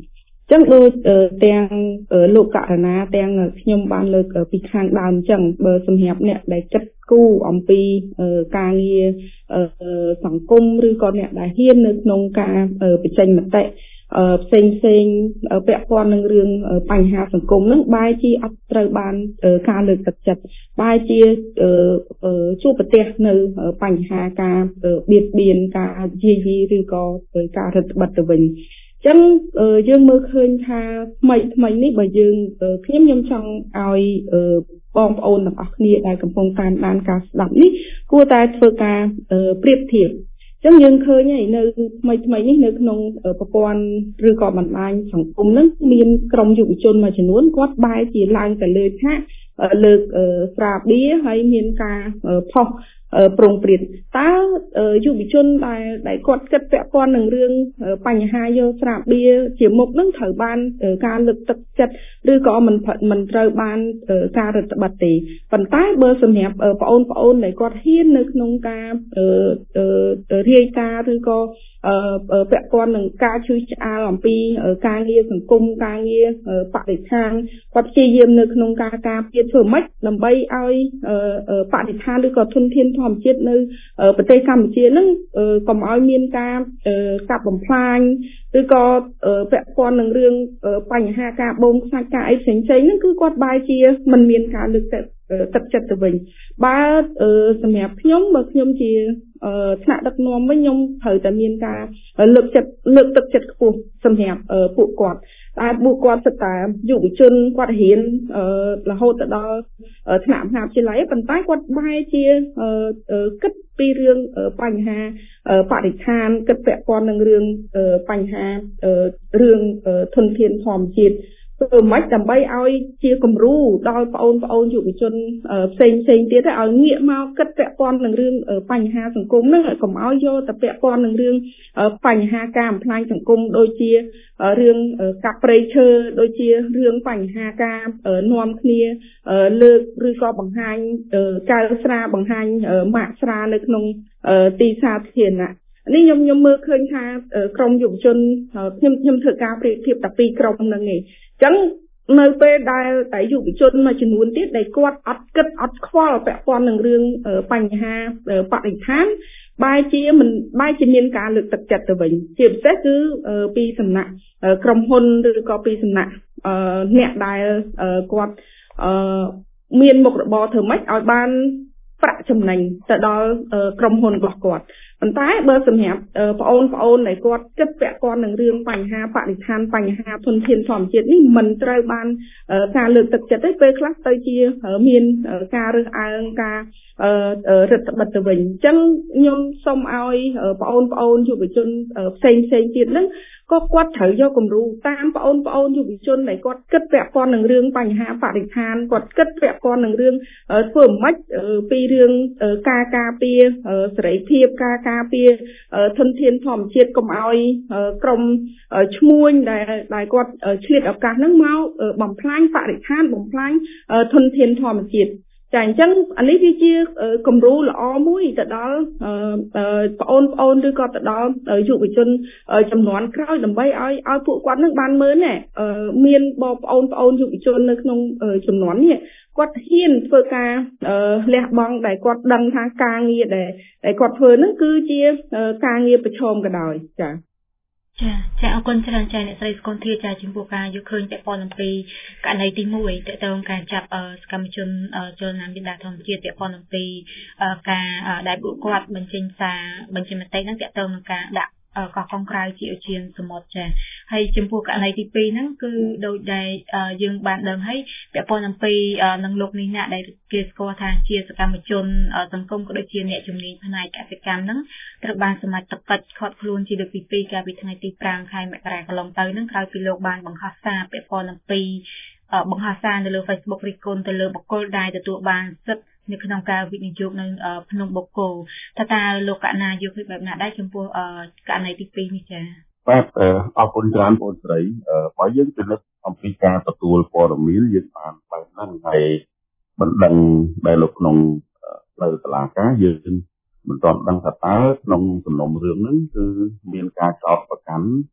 ចឹងដូចទាំងលោកករណាទាំងខ្ញុំបានលើកពីខាងដើមចឹងបើសម្រាប់អ្នកដែលគិតគូរអំពីការងារសង្គមឬក៏អ្នកដែលហ៊ាននៅក្នុងការបញ្ចេញមតិផ្សេងផ្សេងពាក់ព័ន្ធនឹងរឿងបញ្ហាសង្គមហ្នឹងបែរជាអត់ត្រូវបានការលើកទឹកចិត្តបែរជាជួបប្រទះនៅបញ្ហាការបៀតបៀនការយាយីឬក៏ការរឹតបន្តឹងទៅវិញចឹងយើងមើលឃើញថាថ្មីថ្មីនេះបើយើងខ្ញុំខ្ញុំចង់ឲ្យបងប្អូនទាំងអស់គ្នាដែលកំពុងតាមដានការស្ដាប់នេះគួរតែធ្វើការប្រៀបធៀបចឹងយើងឃើញហើយនៅថ្មីថ្មីនេះនៅក្នុងប្រព័ន្ធឬក៏បណ្ដាញសង្គមហ្នឹងមានក្រុមយុវជនមួយចំនួនគាត់បែរជាឡើងទៅលើថាលើកស្រាបៀរហើយមានការផុសប្រងព្រាតតើយុវជនដែលដែលគាត់គិតពាក់ព័ន្ធនឹងរឿងបញ្ហាយកស្រាបៀរជាមុខនឹងត្រូវបានការលើកទឹកចិត្តឬក៏មិនមិនត្រូវបានការរឹតបន្តឹងទេប៉ុន្តែបើសម្រាប់បងប្អូនដែលគាត់ហ៊ាននៅក្នុងការរាយការណ៍ឬក៏ពាក់ព័ន្ធនឹងការឈឺឆ្អាលអំពីការងារសង្គមការងារបរិស្ថានគាត់ព្យាយាមនៅក្នុងការការពារធ្វើម៉េចដើម្បីឲ្យបរិស្ថានឬក៏ធនធានធម្មជាតិនៅប្រទេសកម្ពុជានឹងកុំឲ្យមានការកាប់បំផ្លាញឬក៏ពាក់ព័ន្ធនឹងរឿងបញ្ហាការបូមខ្សាច់ការអីផ្សេងៗហ្នឹងគឺគាត់បែរជាមិនមានការលើកទឹកចិត្តទៅវិញបើសម្រាប់ខ្ញុំបើខ្ញុំជាថ្នាក់ដឹកនាំវិញខ្ញុំត្រូវតែមានការលើកចិត្តលើកទឹកចិត្តខ្ពស់សម្រាប់ពួកគាត់តែពួកគាត់សិតតែយុវជនគាត់រៀនរហូតទៅដល់ថ្នាក់មហាវិទ្យាល័យប៉ុន្តែគាត់បែរជាគិតពីរឿងបញ្ហាបរិស្ថានគិតពាក់ព័ន្ធនឹងរឿងបញ្ហារឿងធនធានធម្មជាតិធ្វើម៉េចដើម្បីឲ្យជាគំរូដល់បងប្អូនយុវជនផ្សេងផ្សេងទៀតឲ្យងាកមកគិតពាក់ព័ន្ធនឹងរឿងបញ្ហាសង្គមហ្នឹងកុំឲ្យយកតែពាក់ព័ន្ធនឹងរឿងបញ្ហាការបំផ្លាញសង្គមដូចជារឿងកាប់ព្រៃឈើដូចជារឿងបញ្ហាការនាំគ្នាលើកឬក៏បង្ហាញកៅស្រាបង្ហាញម៉ាកស្រានៅក្នុងទីសាធារណៈនេះខ្ញុំខ្ញុំមើលឃើញថាក្រមយុវជនខ្ញុំខ្ញុំធ្វើការប្រៀបធៀបតែពីរក្រុមហ្នឹងឯងចឹងនៅពេលដែលតែយុវជនមួយចំនួនទៀតដែលគាត់អត់គិតអត់ខ្វល់ពាក់ព័ន្ធនឹងរឿងបញ្ហាបរិស្ថានបែរជាមិនបែរជាមានការលើកទឹកចិត្តទៅវិញជាពិសេសគឺពីសំណាក់ក្រុមហ៊ុនឬក៏ពីសំណាក់អ្នកដែលគាត់មានមុខរបរធ្វើម៉េចឲ្យបានប្រាក់ចំណេញទៅដល់ក្រុមហ៊ុនរបស់គាត់ប៉ុន្តែបើសម្រាប់បងអូនបងអូនដែលគាត់គិតពាក់ព័ន្ធនឹងរឿងបញ្ហាបរិស្ថានបញ្ហាធនធានធម្មជាតិនេះមិនត្រូវបានការលើកទឹកចិត្តទេពេលខ្លះទៅជាមានការរើសអើងការរឹតបន្តឹងទៅវិញអញ្ចឹងខ្ញុំសូមឲ្យបងអូនបងអូនយុវជនផ្សេងផ្សេងទៀតហ្នឹងក៏គាត់ត្រូវយកគំរូតាមបងអូនបងអូនយុវជនដែលគាត់គិតពាក់ព័ន្ធនឹងរឿងបញ្ហាបរិស្ថានគាត់គិតពាក់ព័ន្ធនឹងរឿងធ្វើម៉េចពីរឿងការការពារសេរីភាពការការពារធនធានធម្មជាតិកុំឲ្យក្រុមឈ្មួញដែលដែលគាត់ឆ្លៀតឱកាសហ្នឹងមកបំផ្លាញបរិស្ថានបំផ្លាញធនធានធម្មជាតិចាអញ្ចឹងអានេះវាជាគំរូល្អមួយទៅដល់បងអូនបងអូនឬក៏ទៅដល់យុវជនចំនួនក្រោយដើម្បីឲ្យឲ្យពួកគាត់នឹងបានមើលណែមានបងប្អូនបងអូនយុវជននៅក្នុងចំនួននេះគាត់ហ៊ានធ្វើការលះបង់ដែលគាត់ដឹងថាការងារដែលដែលគាត់ធ្វើហ្នឹងគឺជាការងារប្រឈមក៏ដោយចាចាចាអរគុណច្រើនចាអ្នកស្រីស្គនធាចាចំពោះការយកឃើញពាក់ព័ន្ធអំពីករណីទីមួយតើតើការចាប់សកម្មជនចលនាមេដាធម្មជាតិពាក់ព័ន្ធអំពីការដែលពួកគាត់បញ្ចេញសារបញ្ចេញមតិហ្នឹងតើតើនឹងការដាក់កោះកុងក្រៅជាជាសមុទ្រចាហើយចំពោះករណីទីពីរហ្នឹងគឺដោយដែលយើងបានដឹងហើយពាក់ព័ន្ធអំពីនឹងលោកនេះណាដែលគេស្គាល់ថាជាសកម្មជនសង្គមក៏ដូចជាអ្នកជំនាញផ្នែកកសិកម្មហ្នឹងត្រូវបានសមត្ថកិច្ចឃាត់ខ្លួនជាលើកទីពីរកាលពីថ្ងៃទីប្រាំខែមករាកន្លងទៅហ្នឹងក្រោយពីលោកបានបង្ហោះសារពាក់ព័ន្ធអំពីបង្ហោះសារនៅលើ Facebook រិះគន់ទៅលើបុគ្គលដែលទទួលបានសិទ្ធិនៅក្នុងការវិនិយោគនៅភ្នំបូកគោថាតើលោកកណាយកឃើញបែបណាដែរចំពោះករណីទីពីរនេះចា៎បាទអរគុណច្រើនបងស្រីបើយើងពិនិត្យអំពីការទទួលព័ត៌មានយើងបានបែបហ្នឹងហើយបណ្ដឹងដែលនៅក្នុងផ្លូវតុលាការយើងមិនទាន់ដឹងថាតើក្នុងសំណុំរឿងហ្នឹងគឺមានការចោទប្រកាន់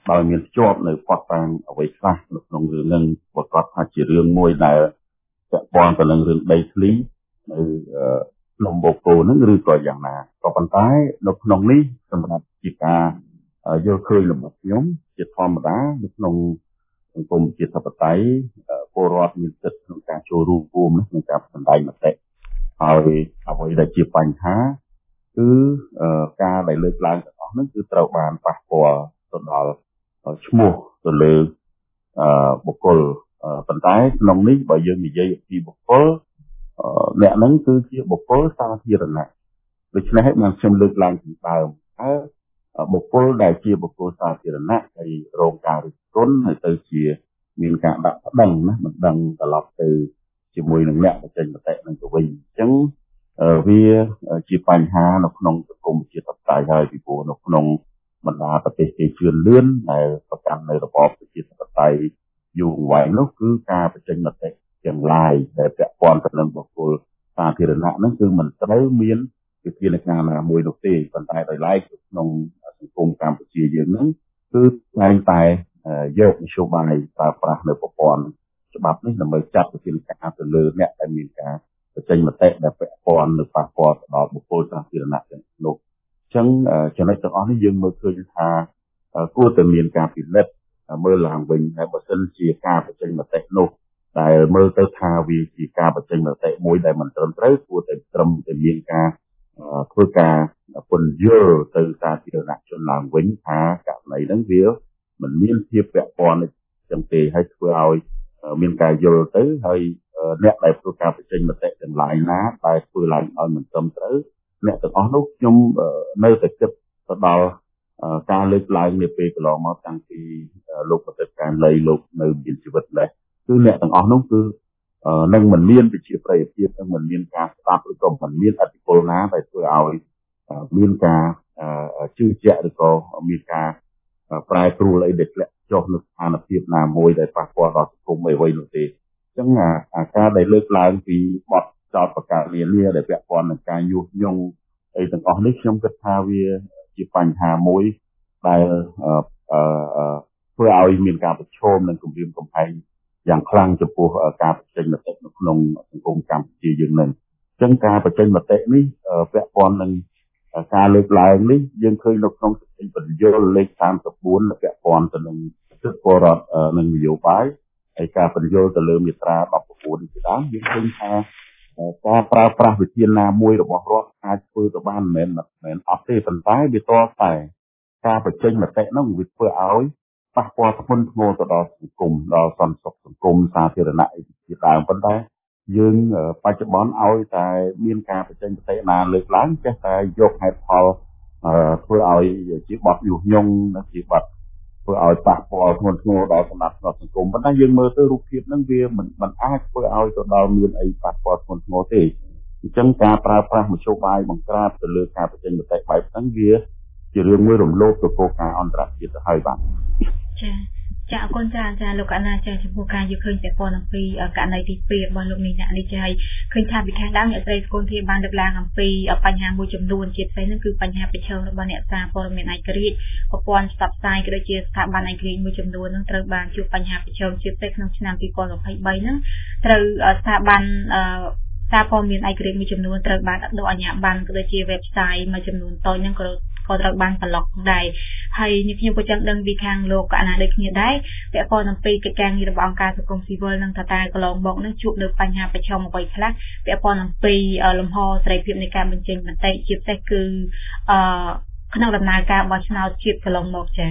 ដោយមានជាប់នៅផ្ោះតាំងអ្វីខ្លះនៅក្នុងរឿងនឹងប្រកបថាជារឿងមួយដែលពាក់ព័ន្ធទៅនឹងរឿងដីធ្លីនៅក្នុងបូកូនឹងឬក៏យ៉ាងណាក៏ប៉ុន្តែនៅក្នុងនេះសម្រាប់ជាការយល់ឃើញរបស់ខ្ញុំជាធម្មតានៅក្នុងសង្គមជាធិបតេយ្យពលរដ្ឋមានសិទ្ធិក្នុងការចូលរួមរួមក្នុងការសម្ដែងមតិហើយអ្វីដែលជាបញ្ហាគឺការដែលលើកឡើងទាំងអស់នោះគឺត្រូវបានប៉ះពាល់ទៅដល់ឈ្មោះទៅលើបុគ្គលប៉ុន្តែក្នុងនេះបើយើងនិយាយពីបុគ្គលអ្នកហ្នឹងគឺជាបុគ្គលសាធារណៈដូច្នេះហើយបានខ្ញុំលើកឡើងពីដើមហើយបុគ្គលដែលជាបុគ្គលសាធារណៈហើយរងការរិះគន់ហើយទៅជាមានការដាក់ប្តឹងណាមិនដឹងត្រឡប់ទៅជាមួយនឹងអ្នកបញ្ចេញមតិនឹងទៅវិញអញ្ចឹងវាជាបញ្ហានៅក្នុងសង្គមជាតិបតៃហើយពីព្រោះនៅក្នុងបណ្ដាប្រទេសគេជឿនលឿនដែលប្រកាន់នៅរបបប្រជាធិបតេយ្យយូរអង្វែងនោះគឺការបញ្ចេញមតិទាំងឡាយដែលពាក់ព័ន្ធទៅនឹងបុគ្គលសាធារណៈហ្នឹងគឺមិនត្រូវមានវិធានការណាមួយនោះទេប៉ុន្តែដោយឡែកក្នុងសង្គមកម្ពុជាយើងហ្នឹងគឺតែងតែយកនយោបាយប្រើប្រាស់នៅប្រព័ន្ធច្បាប់នេះដើម្បីចាត់វិធានការទៅលើអ្នកដែលមានការបញ្ចេញមតិដែលពាក់ព័ន្ធនៅប៉ះពាល់ទៅដល់បុគ្គលសាធារណៈទាំងនោះអញ្ចឹងចំណុចទាំងអស់នេះយើងមើលឃើញថាគួរតែមានការពិនិត្យមើលឡើងវិញហើយបើសិនជាការបញ្ចេញមតិនោះដែលមើលទៅថាវាជាការបញ្ចេញមតិមួយដែលមិនត្រឹមត្រូវគួរតែត្រឹមតែមានការធ្វើការពន្យល់ទៅសាធារណជនឡើងវិញថាករណីហ្នឹងវាមិនមានភាពពាក់ព័ន្ធចឹងទេហើយធ្វើឲ្យមានការយល់ទៅហើយអ្នកដែលធ្វើការបញ្ចេញមតិទាំងឡាយណាដែលធ្វើឡើងឲ្យមិនត្រឹមត្រូវអ្នកទាំងអស់នោះខ្ញុំនៅតែគិតទៅដល់ការលើកឡើងនាពេលកន្លងមកតាំងពីលោកប្រតិបត្តិការលៃលោកនៅមានជីវិតដែរគឺអ្នកទាំងអស់នោះគឺនឹងមិនមានវិជាប្រយោជន៍នឹងមិនមានការស្ដាប់ឬក៏មិនមានអធិពលណាដែលធ្វើឲ្យមានការជឿជាក់ឬក៏មានការប្រែប្រួលអីដែលធ្លាក់ចុះនៅស្ថានភាពណាមួយដែលប៉ះពាល់ដល់សង្គមអ្វីៗនោះទេអញ្ចឹងអាការដែលលើកឡើងពីបទចោទប្រកាន់នានាដែលពាក់ព័ន្ធនឹងការញុះញង់អីទាំងអស់នេះខ្ញុំគិតថាវាជាបញ្ហាមួយដែលធ្វើឲ្យមានការប្រឈមនឹងគម្រាមកំហែងយ៉ាងខ្លាំងចំពោះការបញ្ចេញមតិនៅក្នុងសង្គមកម្ពុជាយើងនឹងអញ្ចឹងការបញ្ចេញមតិនេះពាក់ព័ន្ធនឹងការលើកឡើងនេះយើងឃើញនៅក្នុងសេចក្តីបញ្យល់លេខសាមសិបបួនពាក់ព័ន្ធទៅនឹងសិទ្ធិពលរដ្ឋនិងនយោបាយហើយការបញ្យល់ទៅលើមាត្រាដប់ប្រាំបួនជាដើមយើងឃើញថាការប្រើប្រាស់វិធានណាមួយរបស់រដ្ឋអាចធ្វើទៅបានមិនមែនមិនអត់ទេប៉ុន្តែវាតតែការបញ្ចេញមតិនោះវាធ្វើឲ្យប៉ះពាល់ធ្ងន់ធ្ងរទៅដល់សង្គមដល់សន្តិសុខសង្គមសាធារណៈជាដើមប៉ុន្តែយើងបច្ចុប្បន្នឲ្យតែមានការបញ្ចេញមតិណាលើកឡើងចេះតែយកហេតុផលធ្វើឲ្យជាបទញុះញង់និងជាបទធ្វើឲ្យប៉ះពាល់ធ្ងន់ធ្ងរដល់សំណាក់សង្គមប៉ុន្តែយើងមើលទៅរូបភាពហ្នឹងវាមិនមិនអាចធ្វើឲ្យទៅដល់មានអីប៉ះពាល់ធ្ងន់ធ្ងរទេអញ្ចឹងការប្រើប្រាស់មធ្យោបាយបង្ក្រាបទៅលើការបញ្ចេញមតិបែបហ្នឹងវាជារឿងមួយរំលោភទៅគោលការណ៍អន្តរជាតិទៅហើយបាទចាចាអរគុណចាចាលោកអាណាចាចំពោះការយកឃើញពាក់ព័ន្ធអំពីករណីទីពីររបស់លោកនេះអ្នកនេះចាឲ្យឃើញថាពីខាងដើមអ្នកស្រីស្គនធាបានលើកឡើងអំពីបញ្ហាមួយចំនួនជាផ្សេងហ្នឹងគឺបញ្ហាប្រឈមរបស់អ្នកសារព័ត៌មានឯករាជ្យប្រព័ន្ធផ្សព្វផ្សាយក៏ដូចជាស្ថាប័នឯករាជ្យមួយចំនួនហ្នឹងត្រូវបានជួបបញ្ហាប្រឈមជាពិសេសក្នុងឆ្នាំពីរពាន់ម្ភៃបីហ្នឹងត្រូវស្ថាប័នសារព័ត៌មានឯករាជ្យមួយចំនួនត្រូវបានដកអាជ្ញាប័ណ្ណក៏ដូចជា website មួយចំនួនតូចហ្នឹងក៏ក៏ត្រូវបានប្លុកដែរហើយនេះខ្ញុំក៏ចង់ដឹងពីខាងលោកអាណាដូចគ្នាដែរពាក់ព័ន្ធអំពីកិច្ចការងាររបស់អង្គការសង្គមស៊ីវិលនិងតើតើកន្លងមកនឹងជួបនៅបញ្ហាប្រឈមអ្វីខ្លះពាក់ព័ន្ធអំពីលំហសេរីភាពនៃការបញ្ចេញមតិជាពិសេសគឺអឺក្នុងដំណើរការបោះឆ្នោតជាតិកន្លងមកចា៎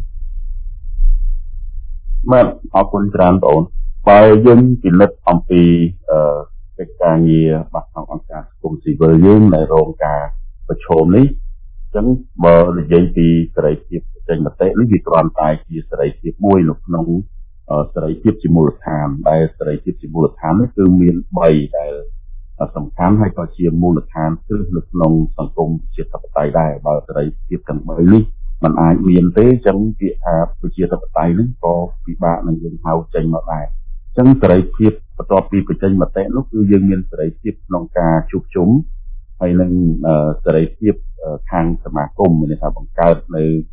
បាទអរគុណច្រើនបងអូនបើយើងពិនិត្យអំពីអឺកិច្ចការងាររបស់អង្គការសង្គមស៊ីវិលយើងដែលរងការប្រឈមនេះចឹងបើនិយាយពីសេរីភាពបញ្ចេញមតិនេះវាគ្រាន់តែជាសេរីភាពមួយនៅក្នុងសេរីភាពជាមូលដ្ឋានដែលសេរីភាពជាមូលដ្ឋាននេះគឺមានបីដែលសំខាន់ហើយក៏ជាមូលដ្ឋានគ្រឹះនៅក្នុងសង្គមជាធិបតេយ្យដែរបើសេរីភាពទាំងបីនេះมันអាចមានទេចឹងពាក្យថាប្រជាធិបតេយ្យនេះក៏ពិបាកនឹងយើងហៅចេញមកដែរចឹងសេរីភាពបន្ទាប់ពីបញ្ចេញមតិនោះគឺយើងមានសេរីភាពក្នុងការជួបជុំហើយនឹងសេរីភាពខាងសមាគមមានថាបង្កើតនៅ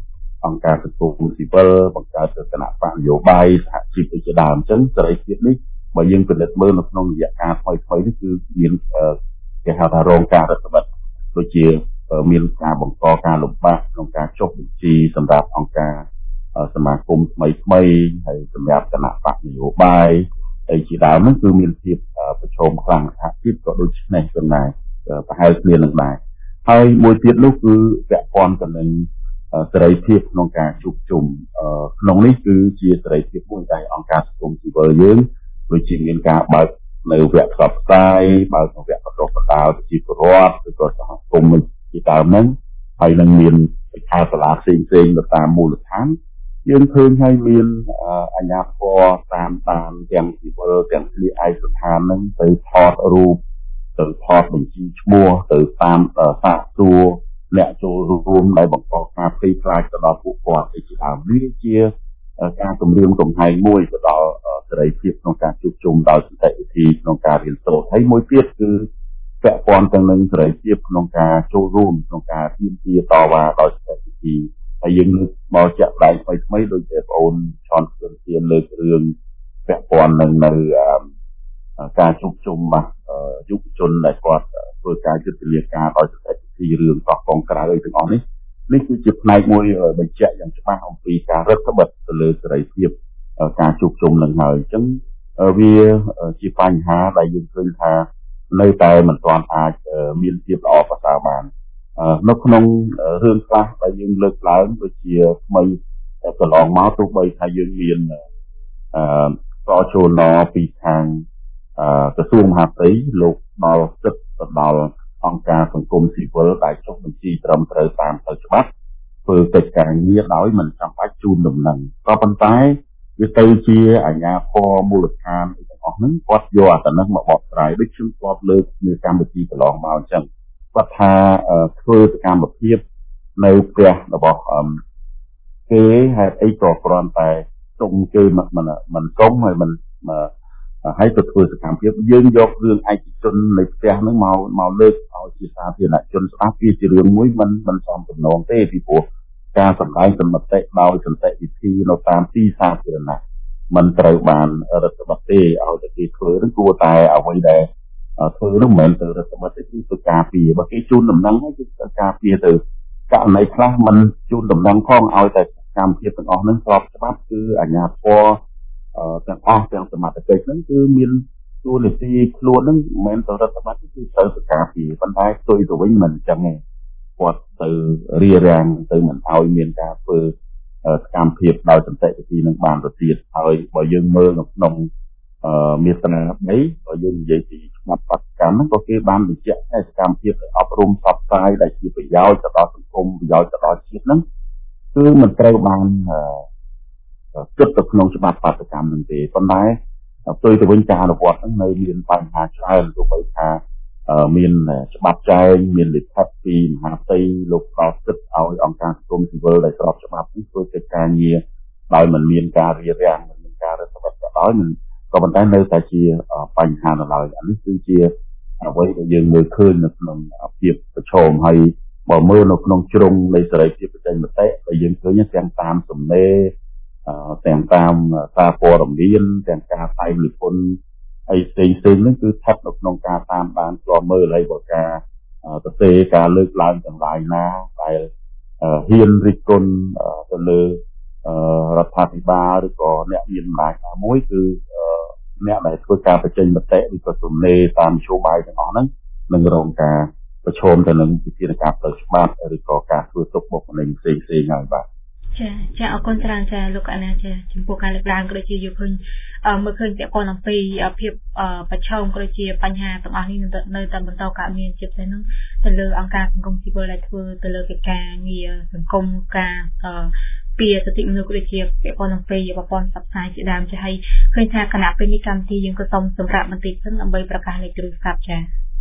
អង្គការសង្គមស៊ីវិលបង្កើតគណៈបកនយោបាយសហជីពជាដើមអញ្ចឹងសេរីភាពនេះបើយើងពិនិត្យមើលនៅក្នុងរយៈកាលថ្មីៗនេះគឺមានគេហៅថារងការរដ្ឋបတ်ដូចជាមានការបង្កការលំបាកក្នុងការចុះបញ្ជីសម្រាប់អង្គការសមាគមថ្មីថ្មីហើយសម្រាប់គណៈបកនយោបាយហើយជាដើមហ្នឹងគឺមានភាពប្រឈមខ្លាំងសហជីពក៏ដូចនេះប៉ុន្តែប្រហែលគ្នានឹងដែរហើយមួយទៀតនោះគឺពាក់ព័ន្ធទៅនឹងសេរីភាពក្នុងការជួបជុំក្នុងនេះគឺជាសេរីភាពមួយដែលអង្គការសង្គមស៊ីវិលយើងដូចជាមានការបើកនៅវគ្គផ្សព្វផ្សាយបើកនៅវគ្គបណ្ដុះបណ្ដាលប្រជាពលរដ្ឋឬក៏សហគមន៍ជាដើមហ្នឹងហើយនឹងមានការសាលាផ្សេងផ្សេងទៅតាមមូលដ្ឋានយើងឃើញហើយមានអាជ្ញាធរតាមតាមទាំងស៊ីវិលទាំងជាឯកស្ថានហ្នឹងទៅថតរូបទៅថតបញ្ជីឈ្មោះទៅតាមសាកសួរអ្នកចូលរួមដែលបង្កការភ័យខ្លាចទៅដល់ពួកគាត់ឯជាដើមនេះជាការគម្រាមកំហែងមួយទៅដល់សេរីភាពក្នុងការជួបជុំដោយសន្តិវិធីក្នុងការរៀនសូត្រហើយមួយទៀតគឺពាក់ព័ន្ធទៅនឹងសេរីភាពក្នុងការចូលរួមក្នុងការទាមទារតវ៉ាដោយសន្តិវិធីហើយយើងលើកមកចាក់ផ្សាយថ្មីថ្មីដូចជាបងអូនឆនគឿនទានលើករឿងពាក់ព័ន្ធនឹងនៅការជួបជុំយុវជនដែលគាត់ធ្វើការយុទ្ធនាការដោយសន្តិវិធីរឿងកោះកងក្រៅអីទាំងអស់នេះនេះគឺជាផ្នែកមួយបញ្ជាក់យ៉ាងច្បាស់អំពីការរដ្ឋបတ်ទៅលើសេរីភាពការជួបជុំនឹងហើយអញ្ចឹងវាជាបញ្ហាដែលយើងឃើញថានៅតែមិនទាន់អាចមានភាពល្អប្រសើរបាននៅក្នុងរឿងខ្លះដែលយើងលើកឡើងដូចជាថ្មីកន្លងមកទោះបីថាយើងមានអឺប្រជុំណពីខាងក្រសួងមហាផ្ទៃលោកដល់សិទ្ធិទៅដល់អង្គការសង្គមស៊ីវិលដែលចុះបញ្ជីត្រឹមត្រូវតាមផ្លូវច្បាប់ធ្វើកិច្ចការងារដោយមិនចាំបាច់ជូនដំណឹងក៏ប៉ុន្តែវាទៅជាអាជ្ញាធរមូលដ្ឋានទាំងអស់ហ្នឹងគាត់យកអាតំណឹងមកបកស្រាយដូចខ្ញុំធ្លាប់លើកនៅកម្ពុជាកន្លងមកអញ្ចឹងគាត់ថាធ្វើសកម្មភាពនៅផ្ទះរបស់គេហើយអីក៏គ្រាន់តែសុំគេមិនមិនសុំហើយមិនហើយទៅធ្វើសកម្មភាពយើងយករឿងឯកជននៃផ្ទះហ្នឹងមកមកលើកឲ្យជាសាធារណជនស្ដាប់វាជារឿងមួយមិនមិនសមទំនងទេពីព្រោះការសម្ដែងសមតិដោយសន្តិវិធីនៅតាមទីសាធារណៈមិនត្រូវបានរដ្ឋបတ်ទេឲ្យតែគេធ្វើនឹងគួរតែអ្វីដែលធ្វើនោះមិនមែនទៅរដ្ឋបတ်ទេគឺទៅការពារបើគេជូនដំណឹងហើយគឺទៅការពារទៅករណីខ្លះមិនជូនដំណឹងផងឲ្យតែកម្មភាពទាំងអស់ហ្នឹងស្របច្បាប់គឺអាជ្ញាធរទាំងអស់ទាំងសមត្ថកិច្ចហ្នឹងគឺមានទួលនីតិខ្លួនហ្នឹងមិនមែនទៅរដ្ឋបတ်ទេគឺទៅទៅការពារប៉ុន្តែផ្ទុយទៅវិញមិនអញ្ចឹងទេគាត់ទៅរារាំងទៅមិនឲ្យមានការធ្វើសកម្មភាពដោយសន្តិវិធីនឹងបានទៅទៀតហើយបើយើងមើលនៅក្នុងមាត្រាបីបើយើងនិយាយពីច្បាប់បដកម្មហ្នឹងក៏គេបានបញ្ជាក់ថាសកម្មភាពអប់រំផ្សព្វផ្សាយដែលជាប្រយោជន៍ទៅដល់សង្គមប្រយោជន៍ទៅដល់ជាតិហ្នឹងគឺមិនត្រូវបានគិតទៅក្នុងច្បាប់បដកម្មហ្នឹងទេប៉ុន្តែផ្ទុយទៅវិញការអនុវត្តហ្នឹងនៅមានបញ្ហាច្រើនទោះបីថាមានច្បាប់ចែងមានលិខិតពីមហាផ្ទៃលោកផ្ដល់សិទ្ធិឲ្យអង្គការសង្គមស៊ីវិលដែលស្របច្បាប់នេះធ្វើកិច្ចការងារដោយមិនមានការរារាំងមិនមានការរដ្ឋបတ်ក៏ដោយមិនក៏ប៉ុន្តែនៅតែជាបញ្ហានៅឡើយអានេះគឺជាអ្វីដែលយើងមើលឃើញនៅក្នុងភាពប្រឈមហើយបើមើលនៅក្នុងជ្រុងនៃសេរីភាពបញ្ចេញមតិដែលយើងឃើញទាំងតាមសំណេរទាំងតាមសារព័ត៌មានទាំងការផ្សាយនិពន្ធហើយផ្សេងផ្សេងហ្នឹងគឺស្ថិតនៅក្នុងការតាមដានជាប់មើលហើយបើការទៅទេការលើកឡើងទាំងឡាយណាដែលហ៊ានរិះគន់ទៅលើរដ្ឋាភិបាលឬក៏អ្នកមានអំណាចណាមួយគឺអ្នកដែលធ្វើការបញ្ចេញមតិឬក៏សំណេរតាមនយោបាយទាំងអស់ហ្នឹងនឹងរងការប្រឈមទៅនឹងវិធានការផ្លូវច្បាប់ឬក៏ការធ្វើទុកបុកម្នេញផ្សេងផ្សេងហើយបាទចាចាអរគុណច្រើនចាលោកអនាចាចំពោះការលើកឡើងក៏ដូចជាយកឃើញមើលឃើញពាក់ព័ន្ធអំពីភាពប្រឈមក៏ដូចជាបញ្ហាទាំងអស់នេះនៅតែបន្តកើតមានជាផ្សេងហ្នឹងទៅលើអង្គការសង្គមស៊ីវិលដែលធ្វើទៅលើកិច្ចការងារសង្គមការពីសិទ្ធិមនុស្សក៏ដូចជាពាក់ព័ន្ធអំពីប្រព័ន្ធផ្សព្វផ្សាយជាដើមចាហើយឃើញថាគណៈពេលនេះកម្មវិធីយើងក៏សូមសម្រាប់បន្តិចសិនដើម្បីប្រកាសលេខទូរស័ព្ទចា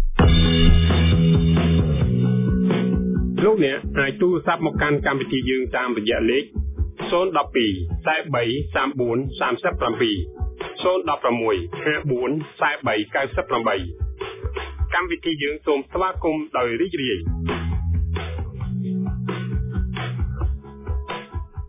លោកអ្នកអាចទូរស័ព្ទមកកាន់កម្មវិធីយើងតាមរយៈលេខศูนย์ หนึ่ง สอง สี่ สาม สี่ สาม สี่ สาม เจ็ด ศูนย์ หนึ่ง หก ห้า สี่ สี่ เก้า เจ็ด แปดកម្មវិធីយើងសូមស្វាគមន៍ដោយរីករាយ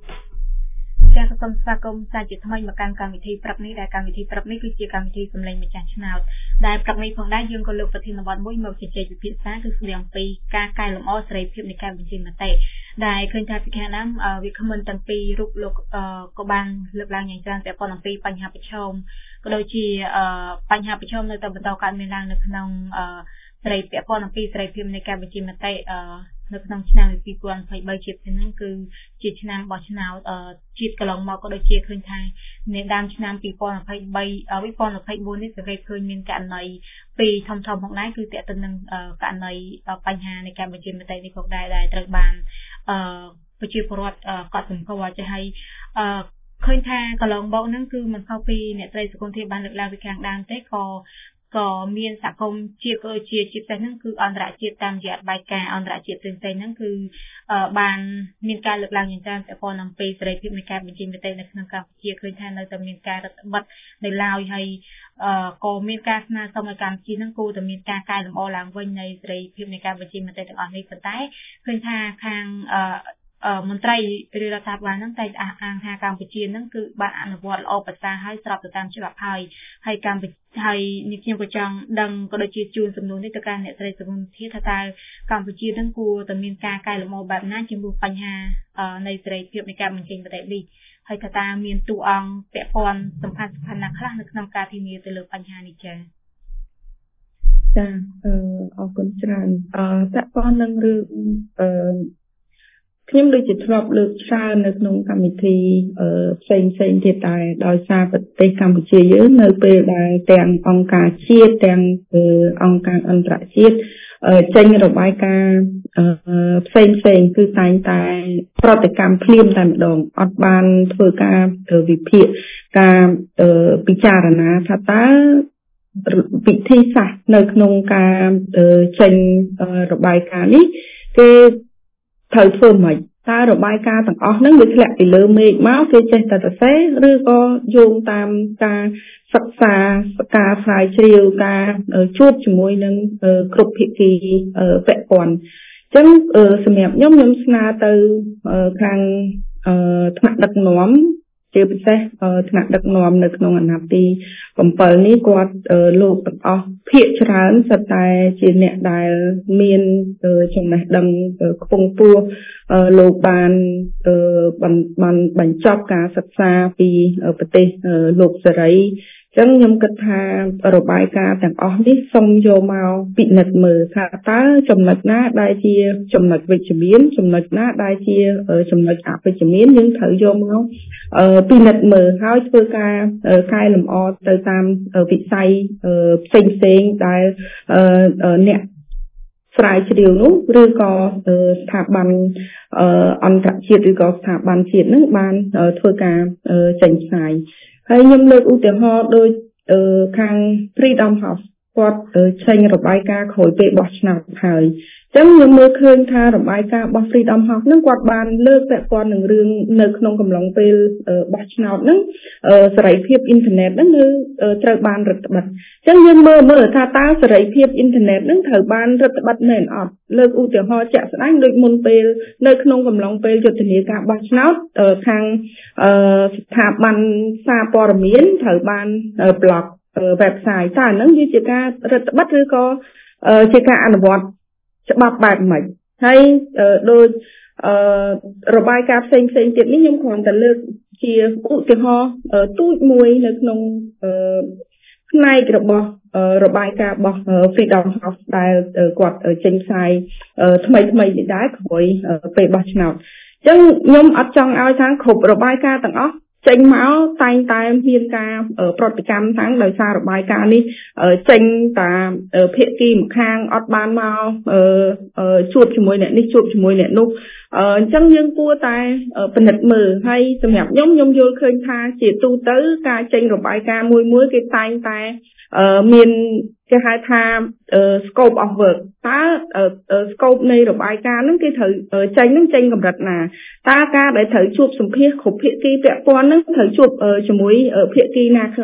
ចាសូមស្វាគមន៍សាជាថ្មីមកកាន់កម្មវិធីព្រឹកនេះដែលកម្មវិធីព្រឹកនេះគឺជាកម្មវិធីសម្លេងម្ចាស់ឆ្នោតដែលព្រឹកនេះផងដែរយើងក៏លើកប្រធានបទមួយមកជជែកវិភាសាគឺស្ដីអំពីការកែលម្អសេរីភាពនៃការបញ្ចេញមតិដែលឃើញថាពីខាងណាវាខមមិនទាំងពីររូបលោកក៏បានលើកឡើងយ៉ាងច្រើនពាក់ព័ន្ធអំពីបញ្ហាប្រឈមក៏ដូចជាបញ្ហាប្រឈមនៅតែបន្តកើតមានឡើងនៅក្នុងសេរីពាក់ព័ន្ធអំពីសេរីភាពនៃការបញ្ចេញមតិនៅក្នុងឆ្នាំពីរពាន់ยี่สิบสามជាតិហ្នឹងគឺជាឆ្នាំបោះឆ្នោតជាតិកន្លងមកក៏ដូចជាឃើញថានៅដើមឆ្នាំពីរពាន់ยี่สิบสาม ពីរពាន់ยี่สิบสี่នេះសេរីឃើញមានករណីពីធំធំផងដែរគឺតើទៅនឹងករណីបញ្ហានៃការបញ្ចេញមតិនេះផងដែរដែលត្រូវបានប្រជាពលរដ្ឋកត់សម្គាល់ចេះឲ្យឃើញថាកន្លងមកហ្នឹងគឺមិនខុសពីអ្នកស្រីសុគន្ធាបានលើកឡើងពីខាងដើមទេក៏ក៏មានសហគមន៍ជាតិក៏ជាជាតិផ្សេងហ្នឹងគឺអន្តរជាតិតាមរយៈបាយការអន្តរជាតិផ្សេងៗហ្នឹងគឺបានមានការលើកឡើងយ៉ាងច្រើនពាក់ព័ន្ធអំពីសេរីភាពនៃការបញ្ចេញមតិនៅក្នុងកម្ពុជាឃើញថានៅតែមានការរឹតបន្តឹងនៅឡើយហើយក៏មានការស្នើសុំឲ្យកម្ពុជាហ្នឹងគួរតែមានការកែលម្អឡើងវិញនៃសេរីភាពនៃការបញ្ចេញមតិទាំងអស់នេះប៉ុន្តែឃើញថាខាងមន្ត្រីរាជរដ្ឋាភិបាលហ្នឹងតែអះអាងថាកម្ពុជាហ្នឹងគឺបានអនុវត្តល្អប្រសើរហើយស្របទៅតាមច្បាប់ហើយហើយកម្ពុជាហើយនេះខ្ញុំក៏ចង់ដឹងក៏ដូចជាជួនសំណួរនេះទៅកាន់អ្នកស្រីសុគន្ធាថាតើកម្ពុជាហ្នឹងគួរតែមានការកែលម្អបែបណាចំពោះបញ្ហានៃសេរីភាពនៃការបញ្ចេញមតិនេះហើយថាតើមានតួអង្គពាក់ព័ន្ធសំខាន់សំខាន់ណាខ្លះនៅក្នុងការធានាទៅលើបញ្ហានេះចា៎ចាអឺអរគុណច្រើនអឺពាក់ព័ន្ធនឹងរឿងអឺខ្ញុំដូចជាធ្លាប់លើកច្រើននៅក្នុងកម្មវិធីផ្សេងផ្សេងទៀតដែរដោយសារប្រទេសកម្ពុជាយើងនៅពេលដែលទាំងអង្គការជាតិទាំងអង្គការអន្តរជាតិចេញរបាយការណ៍ផ្សេងផ្សេងគឺតែងតែប្រតិកម្មភ្លាមតែម្ដងអត់បានធ្វើការវិភាគការពិចារណាថាតើវិធីសាស្ត្រនៅក្នុងការចេញរបាយការណ៍នេះគេត្រូវធ្វើមិនតើរបាយការណ៍ទាំងអស់ហ្នឹងវាធ្លាក់ពីលើមេឃមកគេចេះតែសរសេរឬក៏យោងតាមការសិក្សាការស្រាវជ្រាវការជួបជាមួយនឹងគ្រប់ភាគីពាក់ព័ន្ធអញ្ចឹងសម្រាប់ខ្ញុំខ្ញុំស្នើទៅខាងថ្នាក់ដឹកនាំជាពិសេសថ្នាក់ដឹកនាំនៅក្នុងអាណត្តិទីbảyនេះគាត់លោកទាំងអស់ភាគច្រើនសុទ្ធតែជាអ្នកដែលមានចំណេះដឹងខ្ពង់ខ្ពស់លោកបានបានបញ្ចប់ការសិក្សាពីប្រទេសលោកសេរីអញ្ចឹងខ្ញុំគិតថារបាយការណ៍ទាំងអស់នេះសូមយកមកពិនិត្យមើលថាតើចំណុចណាដែលជាចំណុចវិជ្ជមានចំណុចណាដែលជាចំណុចអវិជ្ជមានយើងត្រូវយកមកពិនិត្យមើលហើយធ្វើការកែលម្អទៅតាមវិស័យផ្សេងផ្សេងដែលអ្នកស្រាវជ្រាវនោះឬក៏ស្ថាប័នអន្តរជាតិឬក៏ស្ថាប័នជាតិនឹងបានធ្វើការចេញផ្សាយហើយខ្ញុំលើកឧទាហរណ៍ដូចខាង Freedom House គាត់ចេញរបាយការណ៍ក្រោយពេលបោះឆ្នោតហើយអញ្ចឹងខ្ញុំមើលឃើញថារបាយការណ៍របស់ Freedom House ហ្នឹងគាត់បានលើកពាក់ព័ន្ធនឹងរឿងនៅក្នុងកំឡុងពេលបោះឆ្នោតហ្នឹងសេរីភាពអ៊ីនធឺណិតហ្នឹងនៅត្រូវបានរឹតបន្តឹងអញ្ចឹងយើងមើលមើលថាតើសេរីភាពអ៊ីនធឺណិតហ្នឹងត្រូវបានរឹតបន្តឹងមែនអត់លើកឧទាហរណ៍ជាក់ស្ដែងដូចមុនពេលនៅក្នុងកំឡុងពេលយុទ្ធនាការបោះឆ្នោតខាងស្ថាប័នសារព័ត៌មានត្រូវបានប្លុកwebsite តើហ្នឹងវាជាការរឹតបន្តឹងឬក៏ជាការអនុវត្តច្បាប់បែបម៉េចហើយដូចរបាយការណ៍ផ្សេងផ្សេងទៀតនេះខ្ញុំគ្រាន់តែលើកជាឧទាហរណ៍ទូចមួយនៅក្នុងផ្នែករបស់របាយការណ៍របស់ Freedom House ដែលគាត់ចេញផ្សាយថ្មីថ្មីនេះដែរក្រោយពេលបោះឆ្នោតអញ្ចឹងខ្ញុំអត់ចង់ឲ្យថាគ្រប់របាយការណ៍ទាំងអស់ចេញមកតែងតែមានការប្រតិកម្មតាំងដោយសាររបាយការណ៍នេះចេញតាមភាគីម្ខាងអត់បានមកជួបជាមួយអ្នកនេះជួបជាមួយអ្នកនោះអញ្ចឹងយើងគួរតែពិនិត្យមើលហើយសម្រាប់ខ្ញុំខ្ញុំយល់ឃើញថាជាទូទៅការចេញរបាយការណ៍មួយមួយគេតែងតែមានគេហៅថា scope of work តើ scope នៃរបាយការណ៍ហ្នឹងគេត្រូវចេញហ្នឹងចេញកម្រិតណាតើការដែលត្រូវជួបសម្ភាសគ្រប់ភាគីពាក់ព័ន្ធហ្នឹងត្រូវជួបជាមួយភាគីណាខ្លះ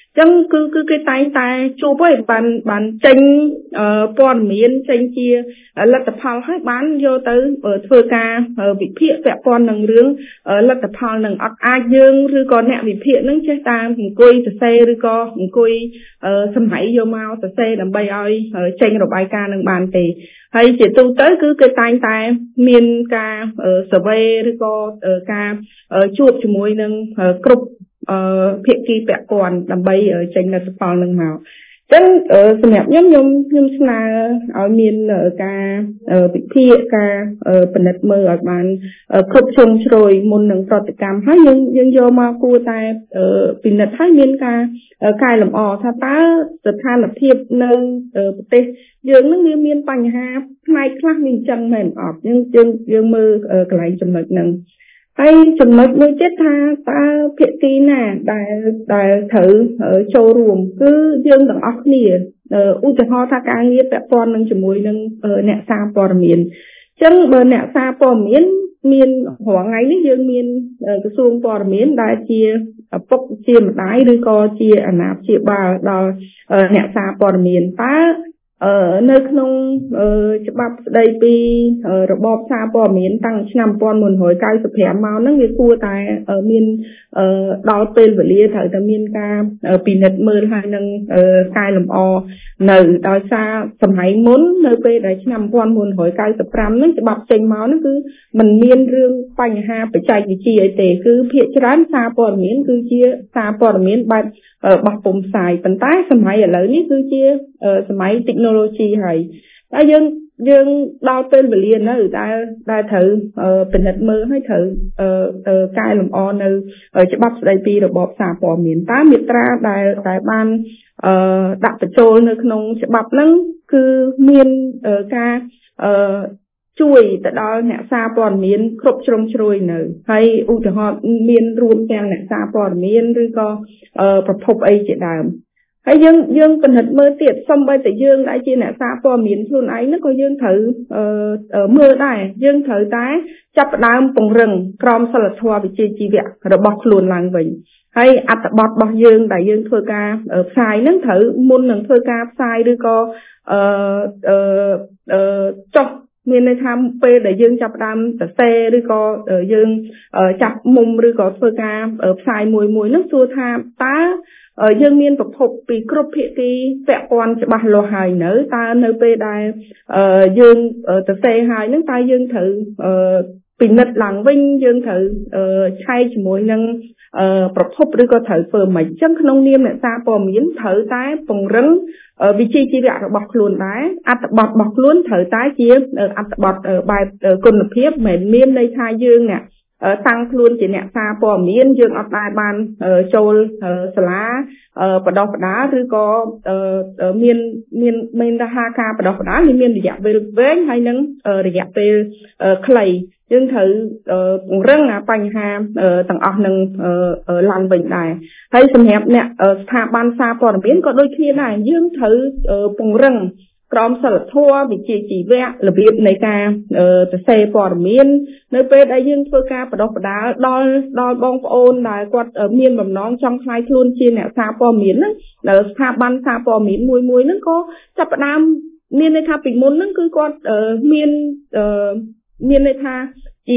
ចឹងគឺគឺគេតែងតែជួបឲ្យបានបានចេញព័ត៌មានចេញជាលទ្ធផលឲ្យបានយកទៅធ្វើការវិភាគពាក់ព័ន្ធនឹងរឿងលទ្ធផលនឹងអត់អាចយើងឬក៏អ្នកវិភាគនឹងចេះតែអង្គុយសរសេរឬក៏អង្គុយសម្រាប់យកមកសរសេរដើម្បីឲ្យចេញរបាយការណ៍នឹងបានទេហើយជាទូទៅគឺគេតែងតែមានការ survey ឬក៏ការជួបជាមួយនឹងគ្រប់ភាគីពាក់ព័ន្ធដើម្បីចេញលទ្ធផលនឹងមកចឹងសម្រាប់ខ្ញុំខ្ញុំខ្ញុំស្នើឲ្យមានការវិភាគការពិនិត្យមើលឲ្យបានគ្រប់ជ្រុងជ្រោយមុននឹងប្រតិកម្មហើយយើងយើងយកមកគួរតែពិនិត្យឲ្យមានការកែលម្អថាតើស្ថានភាពនៅប្រទេសយើងនឹងវាមានបញ្ហាផ្នែកខ្លះវាអញ្ចឹងមែនអត់យើងយើងយើងមើលកន្លែងចំណុចហ្នឹងហើយចំណុចមួយទៀតថាតើភាគីណាដែលដែលត្រូវចូលរួមគឺយើងទាំងអស់គ្នាឧទាហរណ៍ថាការងារពាក់ព័ន្ធនឹងជាមួយនឹងអ្នកសារព័ត៌មានអញ្ចឹងបើអ្នកសារព័ត៌មានមានរាល់ថ្ងៃនេះយើងមានក្រសួងព័ត៌មានដែលជាឪពុកជាម្ដាយឬក៏ជាអាណាព្យាបាលដល់អ្នកសារព័ត៌មានតើនៅក្នុងច្បាប់ស្ដីពីរបបសារព័ត៌មានតាំងឆ្នាំmột nghìn chín trăm chín mươi lămមកហ្នឹងវាគួរតែមានដល់ពេលវេលាត្រូវតែមានការពិនិត្យមើលហើយនឹងកែលម្អនៅដោយសារសម័យមុននៅពេលដែលឆ្នាំmột nghìn chín trăm chín mươi lămហ្នឹងច្បាប់ចេញមកហ្នឹងគឺมันមានរឿងបញ្ហាបច្ចេកវិទ្យាអីទេគឺភាគច្រើនសារព័ត៌មានគឺជាសារព័ត៌មានបែបបោះពុម្ពផ្សាយប៉ុន្តែសម័យឥឡូវនេះគឺជាសម័យ technology ហើយតែយើងយើងដល់ពេលវេលានៅដែលដែលត្រូវពិនិត្យមើលឲ្យត្រូវកែលម្អនៅច្បាប់ស្ដីពីរបបសារព័ត៌មានតើមាត្រាដែលដែលបានដាក់បញ្ចូលនៅក្នុងច្បាប់ហ្នឹងគឺមានការជួយទៅដល់អ្នកសារព័ត៌មានគ្រប់ជ្រុងជ្រោយនៅហើយឧទាហរណ៍មានរួមទាំងអ្នកសារព័ត៌មានឬក៏ប្រភពអីជាដើមហើយយើងយើងពិនិត្យមើលទៀតសូម្បីតែយើងដែលជាអ្នកសារព័ត៌មានខ្លួនឯងហ្នឹងក៏យើងត្រូវមើលដែរយើងត្រូវតែចាប់ផ្ដើមពង្រឹងក្រមសីលធម៌វិជ្ជាជីវៈរបស់ខ្លួនឡើងវិញហើយអត្ថបទរបស់យើងដែលយើងធ្វើការផ្សាយហ្នឹងត្រូវមុននឹងធ្វើការផ្សាយឬក៏អឺអឺចុះមានន័យថាពេលដែលយើងចាប់ផ្ដើមសរសេរឬក៏យើងចាប់មុំឬក៏ធ្វើការផ្សាយមួយមួយហ្នឹងសួរថាតើយើងមានប្រភពពីគ្រប់ភាគីពាក់ព័ន្ធច្បាស់លាស់ហើយនៅតើនៅពេលដែលយើងសរសេរហើយហ្នឹងតើយើងត្រូវពិនិត្យឡើងវិញយើងត្រូវឆែកជាមួយនឹងប្រភពឬក៏ត្រូវធ្វើមិនអញ្ចឹងក្នុងនាមអ្នកសារព័ត៌មានត្រូវតែពង្រឹងវិជ្ជាជីវៈរបស់ខ្លួនដែរអត្ថបទរបស់ខ្លួនត្រូវតែជាអត្ថបទបែបគុណភាពមិនមានន័យថាយើងអ្នកតាំងខ្លួនជាអ្នកសារព័ត៌មានយើងអត់ដែរបានចូលសាលាបដោះបដាឬក៏មានមានមានថាការបដោះបដាមានរយៈពេលវែងហើយនឹងរយៈពេលខ្លីយើងត្រូវពង្រឹងបញ្ហាទាំងអស់នឹងឡើងវិញដែរហើយសម្រាប់អ្នកស្ថាប័នសារព័ត៌មានក៏ដូចគ្នាដែរយើងត្រូវពង្រឹងក្រមសីលធម៌វិជ្ជាជីវៈរបៀបនៃការសរសេរព័ត៌មាននៅពេលដែលយើងធ្វើការបដិបដាលដល់ដល់បងប្អូនដែលគាត់មានបំណងចង់ខ្លាយខ្លួនជាអ្នកសារព័ត៌មានហ្នឹងដល់ស្ថាប័នសារព័ត៌មានមួយមួយហ្នឹងក៏ចាប់ផ្ដើមមានន័យថាពីមុនហ្នឹងគឺគាត់មានមានន័យថាជា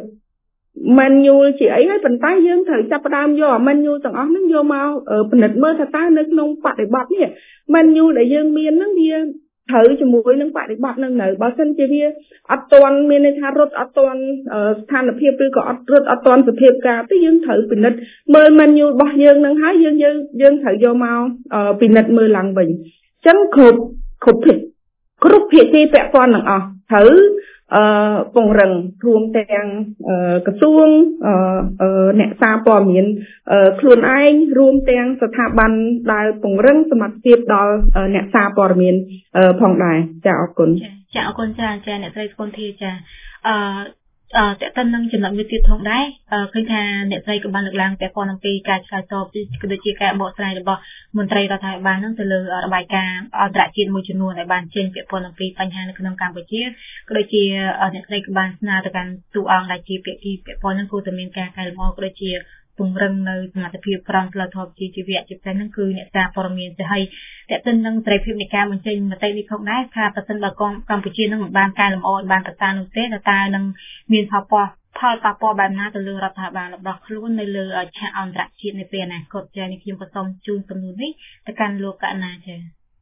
manual ជាអីហើយប៉ុន្តែយើងត្រូវចាប់ផ្ដើមយក manual ទាំងអស់ហ្នឹងយកមកពិនិត្យមើលថាតើនៅក្នុងបរិបទនេះ manual ដែលយើងមានហ្នឹងវាត្រូវជាមួយនឹងបរិបទនឹងនៅបើមិនជាវាអត់ទាន់មានន័យថារត់អត់ទាន់ស្ថានភាពឬក៏អត់រត់អត់ទាន់សភាពការទេយើងត្រូវពិនិត្យមើល manual របស់យើងនឹងហើយយើងយើងយើងត្រូវយកមកពិនិត្យមើលឡើងវិញអញ្ចឹងគ្រប់គ្រប់គ្រប់ភាគីពាក់ព័ន្ធទាំងអស់ត្រូវអឺពង្រឹងរួមទាំងក្រសួងអ្នកសារព័ត៌មានខ្លួនឯងរួមទាំងស្ថាប័នដែលពង្រឹងសមត្ថភាពដល់អ្នកសារព័ត៌មានផងដែរចាអរគុណចាអរគុណច្រើនចាអ្នកស្រីស្គនធាចាអឺអឺតើតើនឹងចំណុចមួយទៀតផងដែរឃើញថាអ្នកស្រីក៏បានលើកឡើងពាក់ព័ន្ធអំពីការឆ្លើយតបក៏ដូចជាការបកស្រាយរបស់មន្ត្រីរដ្ឋាភិបាលហ្នឹងទៅលើរបាយការណ៍អន្តរជាតិមួយចំនួនដែលបានចេញពាក់ព័ន្ធអំពីបញ្ហានៅក្នុងកម្ពុជាក៏ដូចជាអ្នកស្រីក៏បានស្នើទៅកាន់ទូអង្គដែលជាភាគីពាក់ព័ន្ធហ្នឹងគួរតែមានការកែលម្អក៏ដូចជាពង្រឹងនៅសមត្ថភាពក្រមផ្លូវធម៌ជាជីវៈជាផ្សេងហ្នឹងគឺអ្នកសារព័ត៌មានទៅឲ្យតែទៅនឹងសេរីភាពនៃការបញ្ចេញមតិនេះផងដែរថាប្រសិនបើកម្ពុជានឹងបានកែលម្អឲ្យបានប្រសើរនោះទេតើតើនឹងមានផលប៉ះផលប៉ះពាល់បែបណាទៅលើរដ្ឋាភិបាលរបស់ខ្លួននៅលើឆាកអន្តរជាតិនៅពេលអនាគតចា៎នេះខ្ញុំក៏សូមជូនសំណួរនេះទៅកាន់លោកកណាចា៎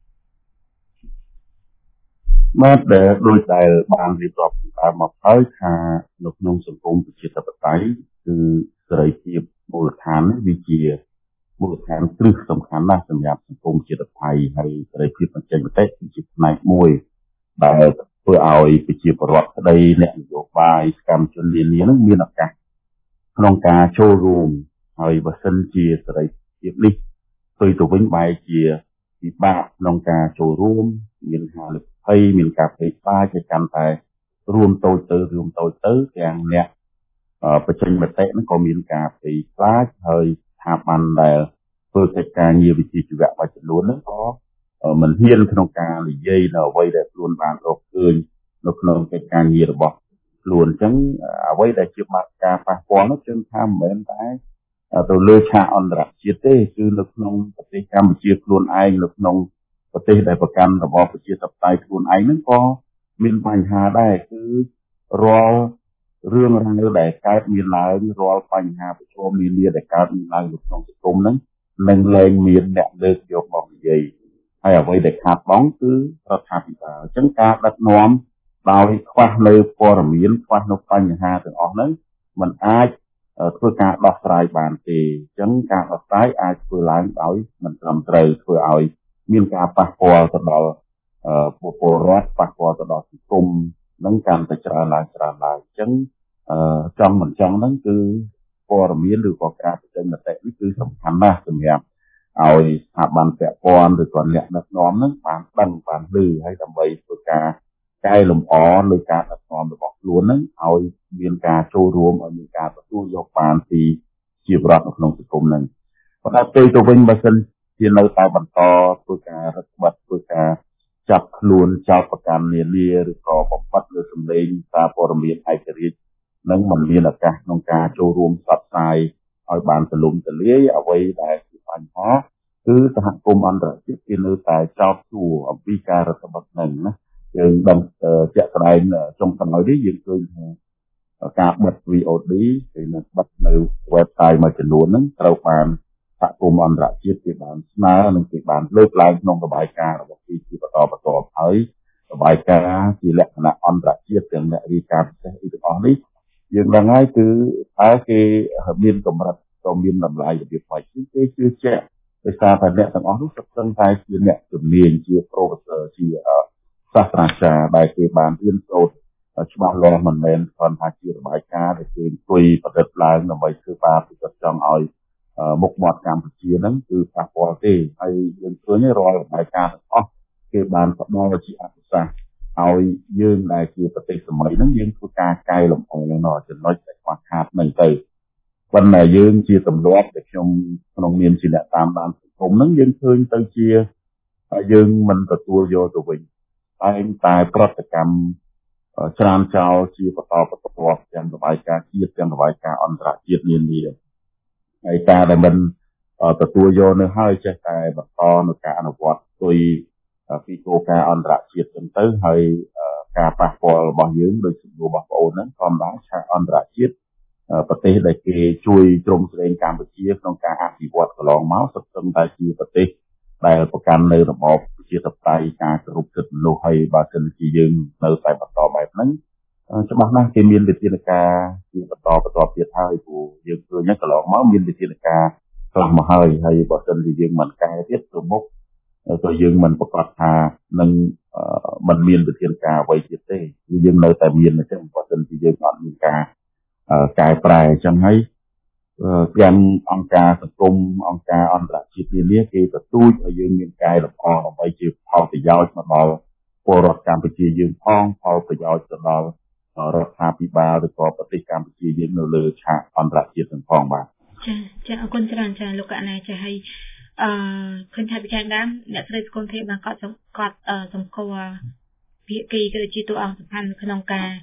បាទដែលដោយដែលបានរៀបរាប់តាមមកហើយថានៅក្នុងសង្គមប្រជាធិបតេយ្យគឺសេរីភាពមូលដ្ឋានវាជាមូលដ្ឋានគ្រឹះសំខាន់ណាស់សម្រាប់សង្គមជាតិថៃហើយសេរីភាពបញ្ចេញមតិគឺជាផ្នែកមួយដែលធ្វើឲ្យប្រជាពលរដ្ឋក្តីអ្នកនយោបាយសកម្មជននានានឹងមានឱកាសក្នុងការចូលរួមហើយបើសិនជាសេរីភាពនេះផ្ទុយទៅវិញបែរជាពិបាកក្នុងការចូលរួមមានហានិភ័យមានការភ័យខ្លាចជាកាន់តែរួមតូចទៅរួមតូចទៅទាំងអ្នកបញ្ចេញមតិហ្នឹងក៏មានការភ័យខ្លាចហើយស្ថាប័នដែលធ្វើកិច្ចការងារវិជ្ជាជីវៈមួយចំនួនហ្នឹងក៏មិនហ៊ានក្នុងការនិយាយនៅអ្វីដែលខ្លួនបានរកឃើញនៅក្នុងកិច្ចការងាររបស់ខ្លួនអញ្ចឹងអ្វីដែលជាបាត់ការប៉ះពាល់នោះគឺថាមិនមែនតែទៅលើឆាកអន្តរជាតិទេគឺនៅក្នុងប្រទេសកម្ពុជាខ្លួនឯងនៅក្នុងប្រទេសដែលប្រកាន់របបប្រជាធិបតេយ្យខ្លួនឯងហ្នឹងក៏មានបញ្ហាដែរគឺរាល់រឿងរ៉ាវដែលកើតមានឡើងរាល់បញ្ហាប្រឈមនានាដែលកើតមានឡើងនៅក្នុងសង្គមហ្នឹងនឹងលែងមានអ្នកលើកយកមកនិយាយហើយអ្វីដែលខាតបង់គឺរដ្ឋាភិបាលអញ្ចឹងការដឹកនាំដោយខ្វះនៅព័ត៌មានខ្វះនៅបញ្ហាទាំងអស់ហ្នឹងมันអាចធ្វើការដោះស្រាយបានទេអញ្ចឹងការដោះស្រាយអាចធ្វើឡើងដោយមិនត្រឹមត្រូវធ្វើឲ្យមានការប៉ះពាល់ទៅដល់ពលរដ្ឋប៉ះពាល់ទៅដល់សង្គមនឹងកាន់តែច្រើនឡើងច្រើនឡើងអញ្ចឹងចង់មិនចង់ហ្នឹងគឺព័ត៌មានឬក៏ការបញ្ចេញមតិនេះគឺសំខាន់ណាស់សម្រាប់ឲ្យស្ថាប័នពាក់ព័ន្ធឬក៏អ្នកដឹកនាំហ្នឹងបានដឹងបានឮហើយដើម្បីធ្វើការកែលម្អលើការដឹកនាំរបស់ខ្លួនហ្នឹងឲ្យមានការចូលរួមឲ្យមានការទទួលយកបានពីជីវរដ្ឋនៅក្នុងសង្គមហ្នឹងប៉ុន្តែពេលទៅវិញបើសិនជានៅតែបន្តធ្វើការរឹតបន្តឹងធ្វើការចាប់ខ្លួនចោទប្រកាន់នានាឬក៏បំផិតលើសម្លេងសារព័ត៌មានឯករាជ្យនឹងមិនមានឱកាសក្នុងការចូលរួមផ្សព្វផ្សាយឲ្យបានទូលំទូលាយអ្វីដែលជាបញ្ហាគឺសហគមន៍អន្តរជាតិគេនៅតែចោទសួរអំពីការរដ្ឋបတ်ហ្នឹងណាយើងដឹងជាក់ស្ដែងចុងក្រោយនេះយើងឃើញថាការបិទ វី អូ ឌី គេនឹងបិទនៅ website មួយចំនួនហ្នឹងត្រូវបានសហគមន៍អន្តរជាតិគេបានស្នើនិងគេបានលើកឡើងក្នុងរបាយការណ៍របស់គេជាបន្តបន្ទាប់ហើយរបាយការណ៍ជាលក្ខណៈអន្តរជាតិទាំងអ្នករាយការណ៍ពិសេសអីទាំងអស់នេះយើងដឹងហើយគឺតើគេមានកម្រិតក៏មានតម្លៃរបៀបម៉េចគឺគេជឿជាក់ដោយសារតែអ្នកទាំងអស់នោះសុទ្ធសឹងតែជាអ្នកជំនាញជា professor ជាសាស្ត្រាចារ្យដែលគេបានរៀនសូត្រច្បាស់លាស់មិនមែនគ្រាន់តែជារបាយការណ៍ដែលគេអង្គុយប្រឌិតឡើងដើម្បីធ្វើការពិចារណាចង់ឲ្យមុខមាត់កម្ពុជាហ្នឹងគឺប៉ះពាល់ទេហើយយើងឃើញរាល់របាយការណ៍ទាំងអស់គេបានផ្ដល់ជាអនុសាសន៍ឲ្យយើងដែលជាប្រទេសសម័យហ្នឹងយើងធ្វើការកែលម្អនៅចំណុចដែលខ្វះខាតហ្នឹងទៅប៉ុន្តែយើងជាទម្លាប់ដែលខ្ញុំក្នុងនាមជាអ្នកតាមដានសង្គមហ្នឹងយើងឃើញទៅជាយើងមិនទទួលយកទៅវិញតែតែប្រតិកម្មច្រើនចោលជាបន្តបន្ទាប់ទាំងរបាយការណ៍ជាតិទាំងរបាយការណ៍អន្តរជាតិនានាហើយការដែលមិនទទួលយកនៅហើយចេះតែបន្តនៅការអនុវត្តទុយពីគោលការណ៍អន្តរជាតិចឹងទៅហើយការប៉ះពាល់របស់យើងដោយសំណួររបស់បងប្អូនហ្នឹងធម្មតាឆាកអន្តរជាតិប្រទេសដែលគេជួយជ្រោមជ្រែងកម្ពុជាក្នុងការអភិវឌ្ឍកន្លងមកសុទ្ធសឹងតែជាប្រទេសដែលប្រកាន់នៅរបបប្រជាធិបតេយ្យការគោរពសិទ្ធិមនុស្សហើយបើសិនជាយើងនៅតែបន្តបែបហ្នឹងច្បាស់ណាស់គេមានវិធានការជាបន្តបន្តទៀតហើយព្រោះយើងឃើញកន្លងមកមានវិធានការខ្លះមកហើយហើយបើសិនជាយើងមិនកែទៀតទៅមុខក៏យើងមិនប្រកាសថានឹងមិនមានវិធានការអ្វីទៀតទេគឺយើងនៅតែមានអញ្ចឹងបើសិនជាយើងអត់មានការកែប្រែអញ្ចឹងហើយទាំងអង្គការសង្គមអង្គការអន្តរជាតិនានាគេទទូចឲ្យយើងមានកែលម្អដើម្បីជាផលប្រយោជន៍មកដល់ពលរដ្ឋកម្ពុជាយើងផងផលប្រយោជន៍ទៅដល់រដ្ឋាភិបាលឬក៏ប្រទេសកម្ពុជាយើងនៅលើឆាកអន្តរជាតិទាំងផងបាទចាចាអរគុណច្រើនចាលោកកណាចាហើយអឺឃើញថាពីខាងដើមអ្នកស្រីស្គនធីបានកត់កត់សម្គាល់ភាគីក៏ដូចជាតួអង្គសំខាន់ក្នុងការ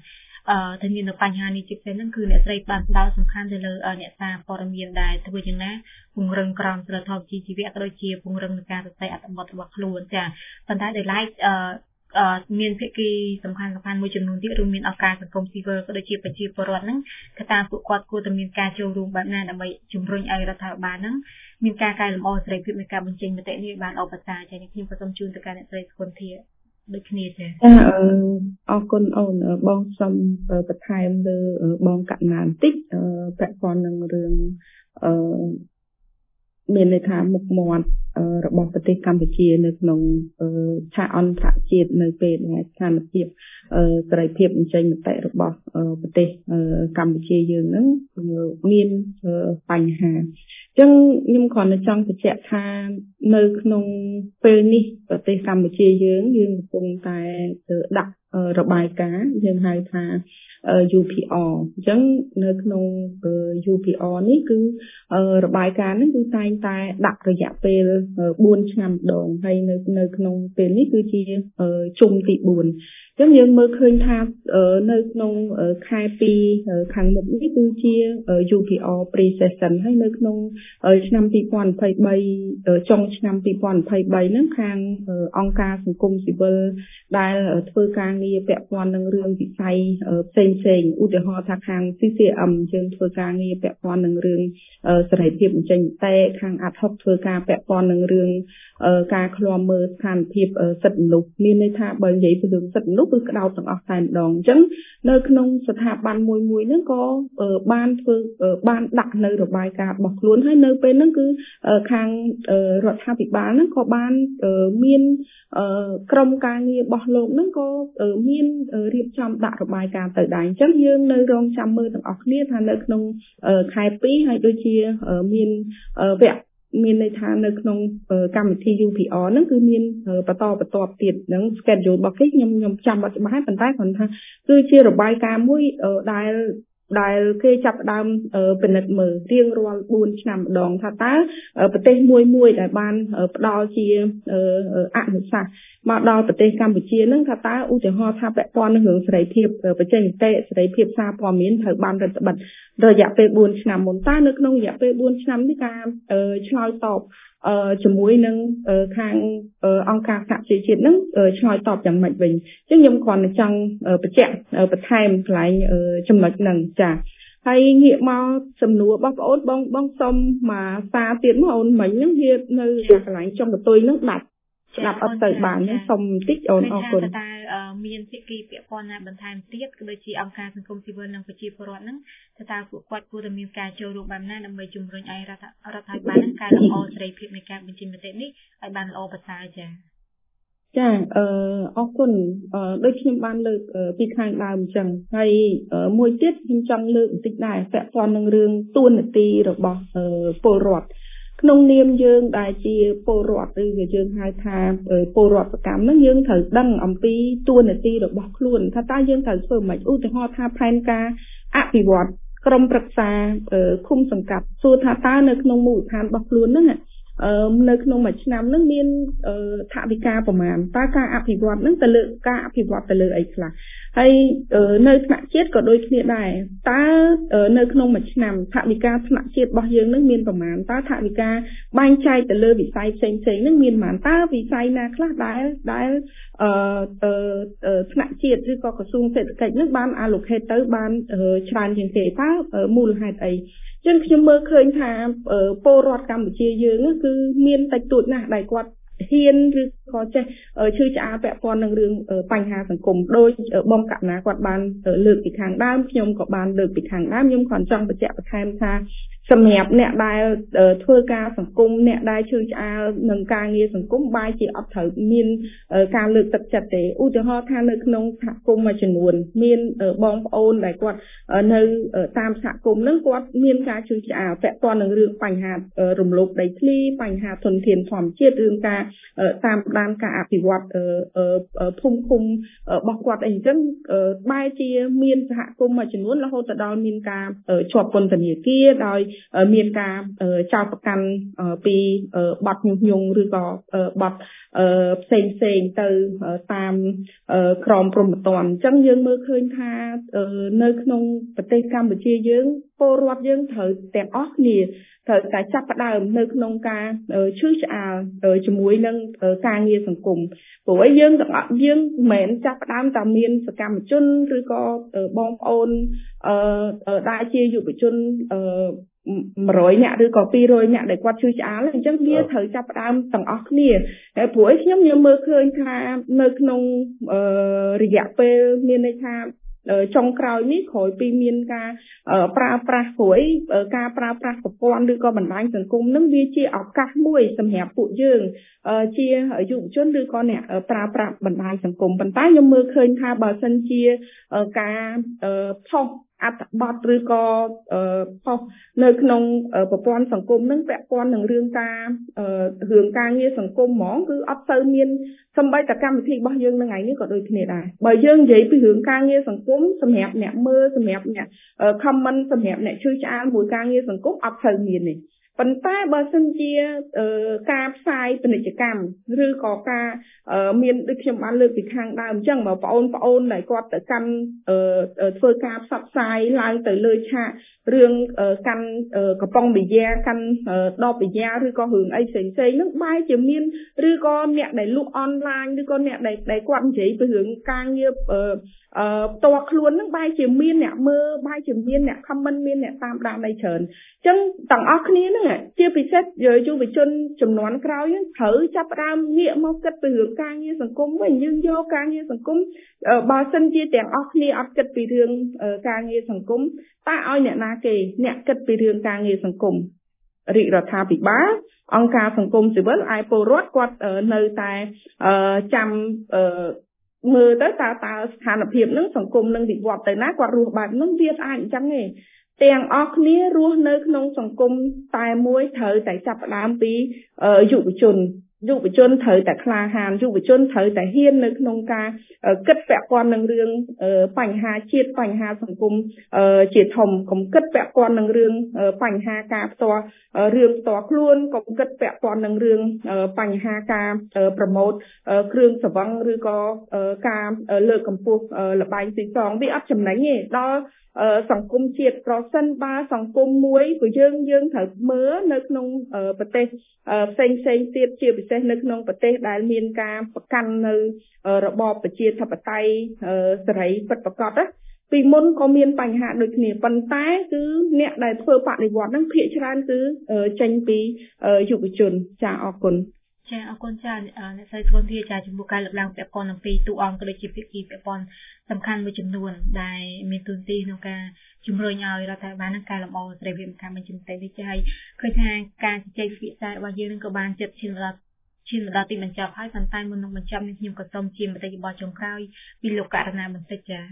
ធានានៅបញ្ហានេះជាពិសេសហ្នឹងគឺអ្នកស្រីបានផ្ដោតសំខាន់ទៅលើអ្នកសារព័ត៌មានដែលធ្វើយ៉ាងណាពង្រឹងក្រមសីលធម៌វិជ្ជាជីវៈក៏ដូចជាពង្រឹងការរក្សាអត្ថបទរបស់ខ្លួនចាប៉ុន្តែដោយឡែកមានភាគីសំខាន់សំខាន់មួយចំនួនទៀតរួមមានអង្គការសង្គមស៊ីវិលក៏ដូចជាប្រជាពលរដ្ឋហ្នឹងកត្តាពួកគាត់គួរតែមានការចូលរួមបែបណាដើម្បីជំរុញឲ្យរដ្ឋាភិបាលហ្នឹងមានការកែលម្អសេរីភាពនៃការបញ្ចេញមតិនេះបានអបអរសាចា៎ខ្ញុំក៏សូមជូនទៅកាន់អ្នកស្រីសុគន្ធាដូចគ្នាចា៎អរគុណអូនបងសូមបន្ថែមលើបងកណ្ណាបន្តិចពាក់ព័ន្ធនឹងរឿងអឺមានន័យថាមុខមាត់របស់ប្រទេសកម្ពុជានៅក្នុងឆាកអន្តរជាតិនៅពេលដែលស្ថានភាពសេរីភាពបញ្ចេញមតិរបស់ប្រទេសកម្ពុជាយើងហ្នឹងមានបញ្ហាអញ្ចឹងខ្ញុំគ្រាន់តែចង់បញ្ជាក់ថានៅក្នុងពេលនេះប្រទេសកម្ពុជាយើងយើងកំពុងតែដាក់របាយការណ៍យើងហៅថា ยู พี អារ អញ្ចឹងនៅក្នុង ยู พี អារ នេះគឺរបាយការណ៍ហ្នឹងគឺតែងតែដាក់រយៈពេល4ឆ្នាំម្ដងហើយនៅនៅក្នុងពេលនេះគឺជាជុំទី4អញ្ចឹងយើងមើលឃើញថានៅក្នុងខែពីរខាងមុខនេះគឺជា ยู พี អារ pre-session ហើយនៅក្នុងឆ្នាំ2023ចុងឆ្នាំ2023ហ្នឹងខាងអង្គការសង្គមស៊ីវិលដែលធ្វើការងារពាក់ព័ន្ធនឹងរឿងវិស័យផ្សេងផ្សេងឧទាហរណ៍ថាខាង ซี ซี เอ็ม យើងធ្វើការងារពាក់ព័ន្ធនឹងរឿងសេរីភាពបញ្ចេញមតិខាង ad hoc ធ្វើការពាក់ព័ន្ធនឹងរឿងការឃ្លាំមើលស្ថានភាពសិទ្ធិមនុស្សមានន័យថាបើនិយាយពីរឿងសិទ្ធិមនុស្សគឺក្តោបទាំងអស់តែម្ដងអញ្ចឹងនៅក្នុងស្ថាប័នមួយមួយហ្នឹងក៏បានធ្វើបានដាក់នៅរបាយការណ៍របស់ខ្លួនហើយនៅពេលហ្នឹងគឺខាងរដ្ឋាភិបាលហ្នឹងក៏បានមានក្រុមការងាររបស់លោកហ្នឹងក៏មានរៀបចំដាក់របាយការណ៍ទៅដែរអញ្ចឹងយើងនៅរងចាំមើលទាំងអស់គ្នាថានៅក្នុងខែពីរហើយដូចជាមានវគ្គមានន័យថានៅក្នុងកម្មវិធី ยู พี អារ ហ្នឹងគឺមានបន្តបន្តទៀតហ្នឹង schedule របស់គេខ្ញុំខ្ញុំចាំអត់ច្បាស់ប៉ុន្តែគាត់ថាគឺជារបាយការណ៍មួយដែលដែលគេចាប់ផ្ដើមពិនិត្យមើលរៀងរាល់4ឆ្នាំម្ដងថាតើប្រទេសមួយមួយដែលបានផ្ដល់ជាអនុសាសន៍មកដល់ប្រទេសកម្ពុជាហ្នឹងថាតើឧទាហរណ៍ថាពាក់ព័ន្ធនឹងរឿងសេរីភាពបញ្ចេញមតិសេរីភាពសារព័ត៌មានត្រូវបានរដ្ឋបិទរយៈពេល4ឆ្នាំមុនតើនៅក្នុងរយៈពេល4ឆ្នាំនេះការឆ្លើយតបជាមួយនឹងខាងអង្គការសហជីវជាតិហ្នឹងឆ្លើយតបយ៉ាងម៉េចវិញអញ្ចឹងខ្ញុំគ្រាន់តែចង់បញ្ជាក់បន្ថែមកន្លែងចំណុចហ្នឹងចាហើយងាកមកសំណួររបស់បងអូនបងបងសុំមកសារទៀតមកអូនមិញហ្នឹងវានៅកន្លែងចុងកតុយហ្នឹងដាច់ស្ដាប់អត់ទៅបានហ្នឹងសុំបន្តិចអូនអរគុណតើមានភាគីពាក់ព័ន្ធណាបន្ថែមទៀតក៏ដូចជាអង្គការសង្គមស៊ីវិលនិងប្រជាពលរដ្ឋហ្នឹងតើពួកគាត់គួរតែមានការចូលរួមបែបណាដើម្បីជំរុញឲ្យរដ្ឋរដ្ឋាភិបាលហ្នឹងកែលម្អសេរីភាពនៃការបញ្ចេញមតិនេះឲ្យបានល្អប្រសើរចា៎ចាអឺអរគុណដូចខ្ញុំបានលើកពីខាងដើមអញ្ចឹងហើយមួយទៀតខ្ញុំចង់លើកបន្តិចដែរពាក់ព័ន្ធនឹងរឿងទួនាទីរបស់ពលរដ្ឋក្នុងនាមយើងដែលជាពលរដ្ឋឬក៏យើងហៅថាពលរដ្ឋសកម្មហ្នឹងយើងត្រូវដឹងអំពីទួនាទីរបស់ខ្លួនថាតើយើងត្រូវធ្វើម៉េចឧទាហរណ៍ថាផែនការអភិវឌ្ឍក្រុមប្រឹក្សាឃុំសង្កាត់សួរថាតើនៅក្នុងមូលដ្ឋានរបស់ខ្លួនហ្នឹងនៅក្នុងមួយឆ្នាំហ្នឹងមានថវិកាប្រមាណតើការអភិវឌ្ឍហ្នឹងទៅលើការអភិវឌ្ឍទៅលើអីខ្លះហើយនៅថ្នាក់ជាតិក៏ដូចគ្នាដែរតើនៅក្នុងមួយឆ្នាំថវិកាថ្នាក់ជាតិរបស់យើងហ្នឹងមានប្រមាណតើថវិកាបែងចែកទៅលើវិស័យផ្សេងៗហ្នឹងមានប្រមាណតើវិស័យណាខ្លះដែលដែលអឺថ្នាក់ជាតិឬក៏ក្រសួងសេដ្ឋកិច្ចហ្នឹងបាន allocate ទៅបានច្រើនជាងគេតើមូលហេតុអីចឹងខ្ញុំមើលឃើញថាពលរដ្ឋកម្ពុជាយើងគឺមានតិចតួចណាស់ដែលគាត់ហ៊ានឬក៏ចេះឈឺឆ្អាលពាក់ព័ន្ធនឹងរឿងបញ្ហាសង្គមដោយបងកណាគាត់បានលើកពីខាងដើមខ្ញុំក៏បានលើកពីខាងដើមខ្ញុំគ្រាន់ចង់បញ្ជាក់បន្ថែមថាសម្រាប់អ្នកដែលធ្វើការសង្គមអ្នកដែលឈឺឆ្អាលនឹងការងារសង្គមបែរជាអត់ត្រូវមានការលើកទឹកចិត្តទេឧទាហរណ៍ថានៅក្នុងសហគមន៍មួយចំនួនមានបងប្អូនដែលគាត់នៅតាមសហគមន៍ហ្នឹងគាត់មានការឈឺឆ្អាលពាក់ព័ន្ធនឹងរឿងបញ្ហារំលោភដីធ្លីបញ្ហាធនធានធម្មជាតិរឿងការតាមដានការអភិវឌ្ឍភូមិឃុំរបស់គាត់អីចឹងបែរជាមានសហគមន៍មួយចំនួនរហូតដល់មានការជាប់ពន្ធនាគារដោយមានការចោទប្រកាន់ពីបទញុះញង់ឬក៏បទផ្សេងផ្សេងទៅតាមក្រមព្រហ្មទណ្ឌអញ្ចឹងយើងមើលឃើញថានៅក្នុងប្រទេសកម្ពុជាយើងពលរដ្ឋយើងត្រូវទាំងអស់គ្នាត្រូវតែចាប់ផ្ដើមនៅក្នុងការឈឺឆ្អាលជាមួយនឹងការងារសង្គមព្រោះយើងទាំងអស់យើងមិនមែនចាប់ផ្ដើមតែមានសកម្មជនឬក៏បងប្អូនដែលជាយុវជន100នាក់ឬក៏200នាក់ដែលគាត់ឈឺឆ្អាលអញ្ចឹងវាត្រូវចាប់ផ្ដើមទាំងអស់គ្នាហើយព្រោះខ្ញុំខ្ញុំមើលឃើញថានៅក្នុងរយៈពេលមានន័យថាចុងក្រោយនេះក្រោយពីមានការប្រើប្រាស់ព្រួយការប្រើប្រាស់ប្រព័ន្ធឬក៏បណ្ដាញសង្គមនឹងវាជាឱកាសមួយសម្រាប់ពួកយើងជាយុវជនឬក៏អ្នកប្រើប្រាស់បណ្ដាញសង្គមប៉ុន្តែខ្ញុំមើលឃើញថាបើសិនជាការផុសអត្ថបទឬក៏ផុសនៅក្នុងប្រព័ន្ធសង្គមនឹងពាក់ព័ន្ធនឹងរឿងការរឿងការងារសង្គមហ្មងគឺអត់ទៅមានសម្បីតែកម្មវិធីរបស់យើងនឹងថ្ងៃនេះក៏ដូចគ្នាដែរបើយើងនិយាយពីរឿងការងារសង្គមសម្រាប់អ្នកមើលសម្រាប់អ្នក comment សម្រាប់អ្នកជួយឆ្អាលមួយការងារសង្គមអត់ទៅមានទេប៉ុន្តែបើសិនជាការផ្សាយពាណិជ្ជកម្មឬក៏ការមានដូចខ្ញុំបានលើកពីខាងដើមអញ្ចឹងបើបងប្អូនដែលគាត់ទៅកាន់ធ្វើការផ្សព្វផ្សាយឡើងទៅលើឆាករឿងកាន់កំប៉ុងបិយាកាន់ដបបិយាឬក៏រឿងអីផ្សេងផ្សេងហ្នឹងបែរជាមានឬក៏អ្នកដែលលក់អនឡាញឬក៏អ្នកដែលដែលគាត់និយាយពីរឿងការងារអឺផ្ទាល់ខ្លួនហ្នឹងបែរជាមានអ្នកមើលបែរជាមានអ្នក comment មានអ្នកតាមដានអីច្រើនអញ្ចឹងទាំងអស់គ្នាហ្នឹងជាពិសេសយុវជនចំនួនក្រោយហ្នឹងត្រូវចាប់ផ្ដើមងាកមកគិតពីរឿងការងារសង្គមវិញយើងយកការងារសង្គមបើសិនជាទាំងអស់គ្នាអត់គិតពីរឿងការងារសង្គមតែឲ្យអ្នកណាគេអ្នកគិតពីរឿងការងារសង្គមរាជរដ្ឋាភិបាលអង្គការសង្គមស៊ីវិលឯពលរដ្ឋគាត់នៅតែចាំមើលទៅតើតើស្ថានភាពហ្នឹងសង្គមនឹងវិវត្តទៅណាគាត់រស់បែបហ្នឹងវាអាចអញ្ចឹងទេទាំងអស់គ្នារស់នៅក្នុងសង្គមតែមួយត្រូវតែចាប់ផ្ដើមពីយុវជនយុវជនត្រូវតែក្លាហានយុវជនត្រូវតែហ៊ាននៅក្នុងការគិតពាក់ព័ន្ធនឹងរឿងបញ្ហាជាតិបញ្ហាសង្គមជាធំកុំគិតពាក់ព័ន្ធនឹងរឿងបញ្ហាការផ្ទាល់រឿងផ្ទាល់ខ្លួនកុំគិតពាក់ព័ន្ធនឹងរឿងបញ្ហាការប្រម៉ូទគ្រឿងស្រវឹងឬក៏ការលើកកម្ពស់លបែងស៊ីសងវាអត់ចំណេញទេដល់សង្គមជាតិប្រសិនបើសង្គមមួយcủaយើងយើងត្រូវមើលនៅក្នុងប្រទេសផ្សេងផ្សេងទៀតជាពិសេសនៅក្នុងប្រទេសដែលមានការប្រកាន់នៅរបបប្រជាធិបតេយ្យសេរីពិតប្រាកដណាពីមុនក៏មានបញ្ហាដូចគ្នាប៉ុន្តែគឺអ្នកដែលធ្វើបដិវត្តន៍ហ្នឹងភាគច្រើនគឺចេញពីយុវជនចាអរគុណចាអរគុណចាអ្នកស្រីធ្ងន់ធាចាចំពោះការលើកឡើងពាក់ព័ន្ធនឹងពីតួអង្គក៏ដូចជាភាគីពាក់ព័ន្ធសំខាន់មួយចំនួនដែលមានទូនទីក្នុងការជំរុញឲ្យរដ្ឋាភិបាលនឹងកែលម្អសេរីភាពកម្មបញ្ចេញទេចាហើយឃើញថាការជជែកវិភាគរបស់យើងនឹងក៏បានជិតឈានដល់ឈានដល់ទីបញ្ចប់ហើយប៉ុន្តែមុននឹងបញ្ចប់នេះខ្ញុំក៏សូមជាមតិយោបល់ចុងក្រោយពីលោកករណីបន្តិចចា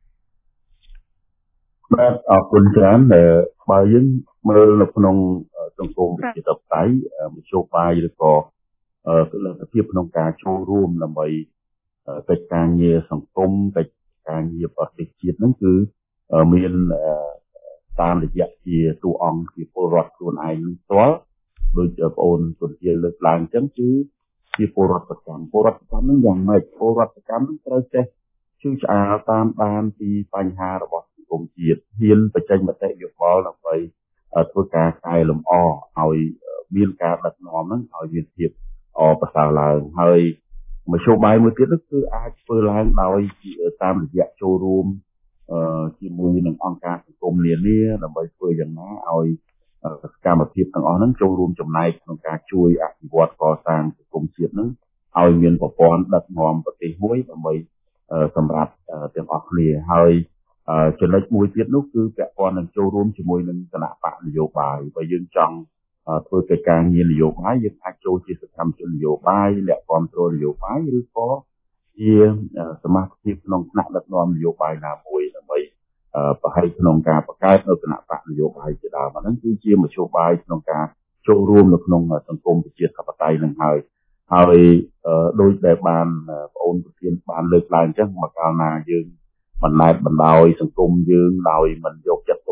បាទអរគុណច្រើនបើយើងមើលនៅក្នុងសង្គមប្រជាធិបតេយ្យមធ្យោបាយឬក៏លទ្ធភាពក្នុងការចូលរួមដើម្បីកិច្ចការងារសង្គមកិច្ចការងារប្រទេសជាតិហ្នឹងគឺមានតាមរយៈជាតួអង្គជាពលរដ្ឋខ្លួនឯងផ្ទាល់ដូចបងអូនទុនជាលើកឡើងអញ្ចឹងគឺជាពលរដ្ឋប្រចាំពលរដ្ឋប្រចាំហ្នឹងយ៉ាងម៉េចពលរដ្ឋប្រចាំហ្នឹងត្រូវចេះជឿឆ្អាលតាមដានពីបញ្ហារបស់សង្គមជាតិហ៊ានបញ្ចេញមតិយោបល់ដើម្បីធ្វើការកែលម្អឲ្យមានការដឹកនាំហ្នឹងឲ្យមានភាពអប្រសើរឡើងហើយមធ្យោបាយមួយទៀតគឺអាចធ្វើឡើងដោយតាមរយៈចូលរួមជាមួយនឹងអង្គការសង្គមនានាដើម្បីធ្វើយ៉ាងណាឲ្យសកម្មភាពទាំងអស់ហ្នឹងចូលរួមចំណែកក្នុងការជួយអភិវឌ្ឍកសាងសង្គមជាតិហ្នឹងឲ្យមានប្រព័ន្ធដឹកនាំប្រទេសមួយដើម្បីសម្រាប់ទាំងអស់គ្នាហើយចំណុចមួយទៀតនោះគឺពាក់ព័ន្ធនឹងចូលរួមជាមួយនឹងគណៈបកនយោបាយបើយើងចង់ធ្វើកិច្ចការងារនយោបាយយើងអាចចូលជាសកម្មជននយោបាយអ្នកគ្រប់គ្រងនយោបាយឬក៏ជាសមាជិកក្នុងថ្នាក់ដឹកនាំនយោបាយណាមួយដើម្បីប្រហែលក្នុងការបង្កើតនៅគណៈបកនយោបាយជាដើមហ្នឹងគឺជាមធ្យោបាយក្នុងការចូលរួមនៅក្នុងសង្គមប្រជាធិបតេយ្យនឹងហើយហើយដោយដែលបានបងអូនប្រធានបានលើកឡើងអញ្ចឹងមកកាលណាយើងបណ្ដែតបណ្ដោយសង្គមយើងដោយមិនយកចិត្តទុកដាក់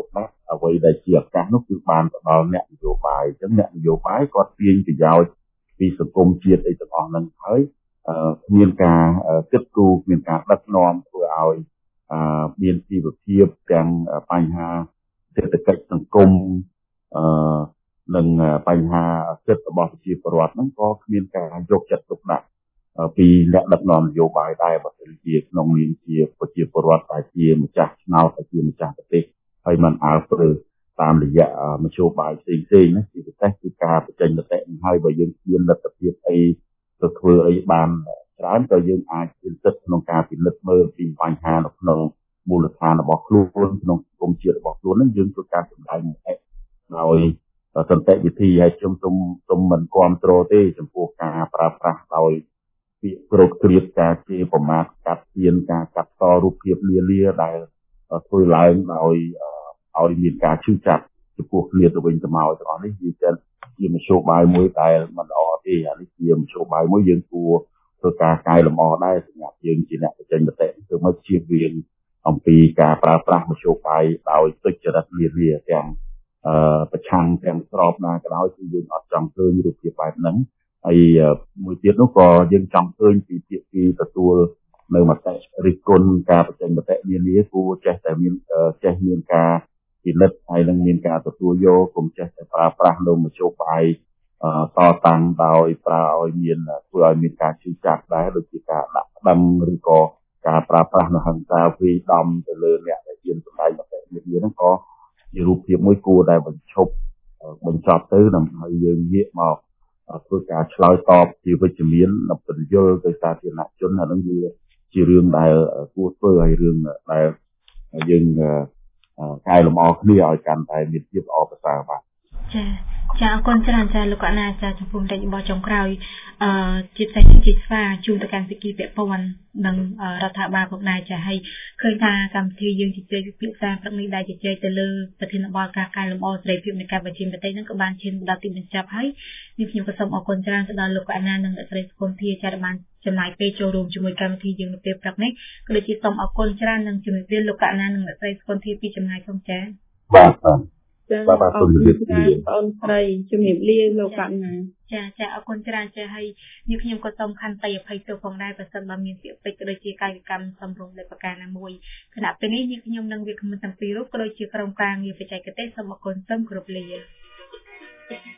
អ្វីដែលជាឱកាសនោះគឺបានទៅដល់អ្នកនយោបាយអញ្ចឹងអ្នកនយោបាយគាត់ទាញប្រយោជន៍ពីសង្គមជាតិអីទាំងអស់ហ្នឹងហើយមានការគិតគូរមានការដឹកនាំធ្វើឲ្យមានជីវភាពទាំងបញ្ហាសេដ្ឋកិច្ចសង្គមអឺនិងបញ្ហាសិទ្ធិរបស់ប្រជាពលរដ្ឋហ្នឹងក៏គ្មានការយកចិត្តទុកដាក់ពីអ្នកដឹកនាំនយោបាយដែរបើសិនជាក្នុងនាមជាប្រជាពលរដ្ឋដែលជាម្ចាស់ឆ្នោតដែលជាម្ចាស់ប្រទេសហើយมันអើពើតាមរយៈមធ្យោបាយផ្សេងៗណាជាពិសេសគឺការបញ្ចេញមតិនឹងហើយបើយើងមានលទ្ធភាពអីទៅធ្វើអីបានច្រើនក៏យើងអាចមានសិទ្ធិក្នុងការពិនិត្យមើលពីបញ្ហានៅក្នុងមូលដ្ឋានរបស់ខ្លួនក្នុងសង្គមជាតិរបស់ខ្លួននឹងយើងធ្វើការសម្ដែងមតិដោយសន្តិវិធីហើយខ្ញុំសូមសូមមិនគាំទ្រទេចំពោះការប្រើប្រាស់ដោយពាក្យក្រោតគ្រាតការជេរប្រមាថកាត់ទានការកាត់តរូបភាពលាលាដែលធ្វើឡើងដោយឲ្យមានការឈឺចាប់ចំពោះគ្នាទៅវិញទៅមកទាំងអស់នេះវាជាមធ្យោបាយមួយដែលមិនល្អទេអានេះជាមធ្យោបាយមួយយើងគួរធ្វើការកែលម្អដែរសម្រាប់យើងជាអ្នកបញ្ចេញមតិធ្វើមកជៀសវាងអំពីការប្រើប្រាស់មធ្យោបាយដោយទុច្ចរិតលាលាទាំងអឺប្រឆាំងទាំងស្របណាក៏ដោយគឺយើងអត់ចង់ឃើញរូបភាពបែបហ្នឹងហើយមួយទៀតនោះក៏យើងចង់ឃើញពីភាគីទទួលនៅមតិរិះគន់ការបញ្ចេញមតិនានាគួរចេះតែមានចេះមានការពិនិត្យហើយនឹងមានការទទួលយកកុំចេះតែប្រើប្រាស់នៅមធ្យោបាយតតាំងដោយប្រើឲ្យមានធ្វើឲ្យមានការជឿចាប់ដែរដូចជាការដាក់ផ្ដឹងឬក៏ការប្រើប្រាស់នៅហិង្សាវាយដំទៅលើអ្នកដែលជាសម្ដែងមតិនានាហ្នឹងក៏ជារូបភាពមួយគួរដែលបញ្ឈប់បញ្ចប់ទៅដើម្បីយើងងាកមកធ្វើការឆ្លើយតបជាវិជ្ជមាននិងពន្យល់ទៅសាធារណជនអានឹងវាជារឿងដែលគួរធ្វើហើយរឿងដែលយើងកែលម្អគ្នាឲ្យកាន់តែមានភាពល្អប្រសើរបាទចាចាអរគុណច្រើនចាលោកកណាចាចំពោះតែរបស់ចុងក្រោយអឺជាផ្សេងជាស្វាជូនទៅកាន់ពិគីពាក់ព័ន្ធនិងរដ្ឋាភិបាលផងដែរចាហើយឃើញថាកម្មវិធីយើងជជែកពិភាក្សាព្រឹកនេះដែរជជែកទៅលើប្រធានបទការកែលម្អសេរីភាពនៃការបញ្ចេញមតិហ្នឹងក៏បានឈានដល់ទីបញ្ចប់ហើយនេះខ្ញុំក៏សូមអរគុណច្រើនទៅដល់លោកកណានិងអ្នកស្រីសុគន្ធាចាដែលបានចំណាយពេលចូលរួមជាមួយកម្មវិធីយើងនៅពេលព្រឹកនេះក៏ដូចជាសូមអរគុណច្រើននិងជំរាបលាលោកកណានិងអ្នកស្រីសុគន្ធាពីចំណាយផងចាបាទបាទចាបាទបាទសូមជម្រាបលាបងស្រីជំរាបលាលោកកណាចាចាអរគុណច្រើនចាហើយនេះខ្ញុំក៏សូមខន្តីអភ័យទោសផងដែរប្រសិនបើមានពាក្យពេចន៍ក៏ដូចជាកាយវិកម្មសំរុំលើប្រការណាមួយខណៈពេលនេះនេះខ្ញុំនឹងវាគ្មិនទាំងពីររូបក៏ដូចជាក្រុមការងារបច្ចេកទេសសូមអរគុណសូមគោរពលា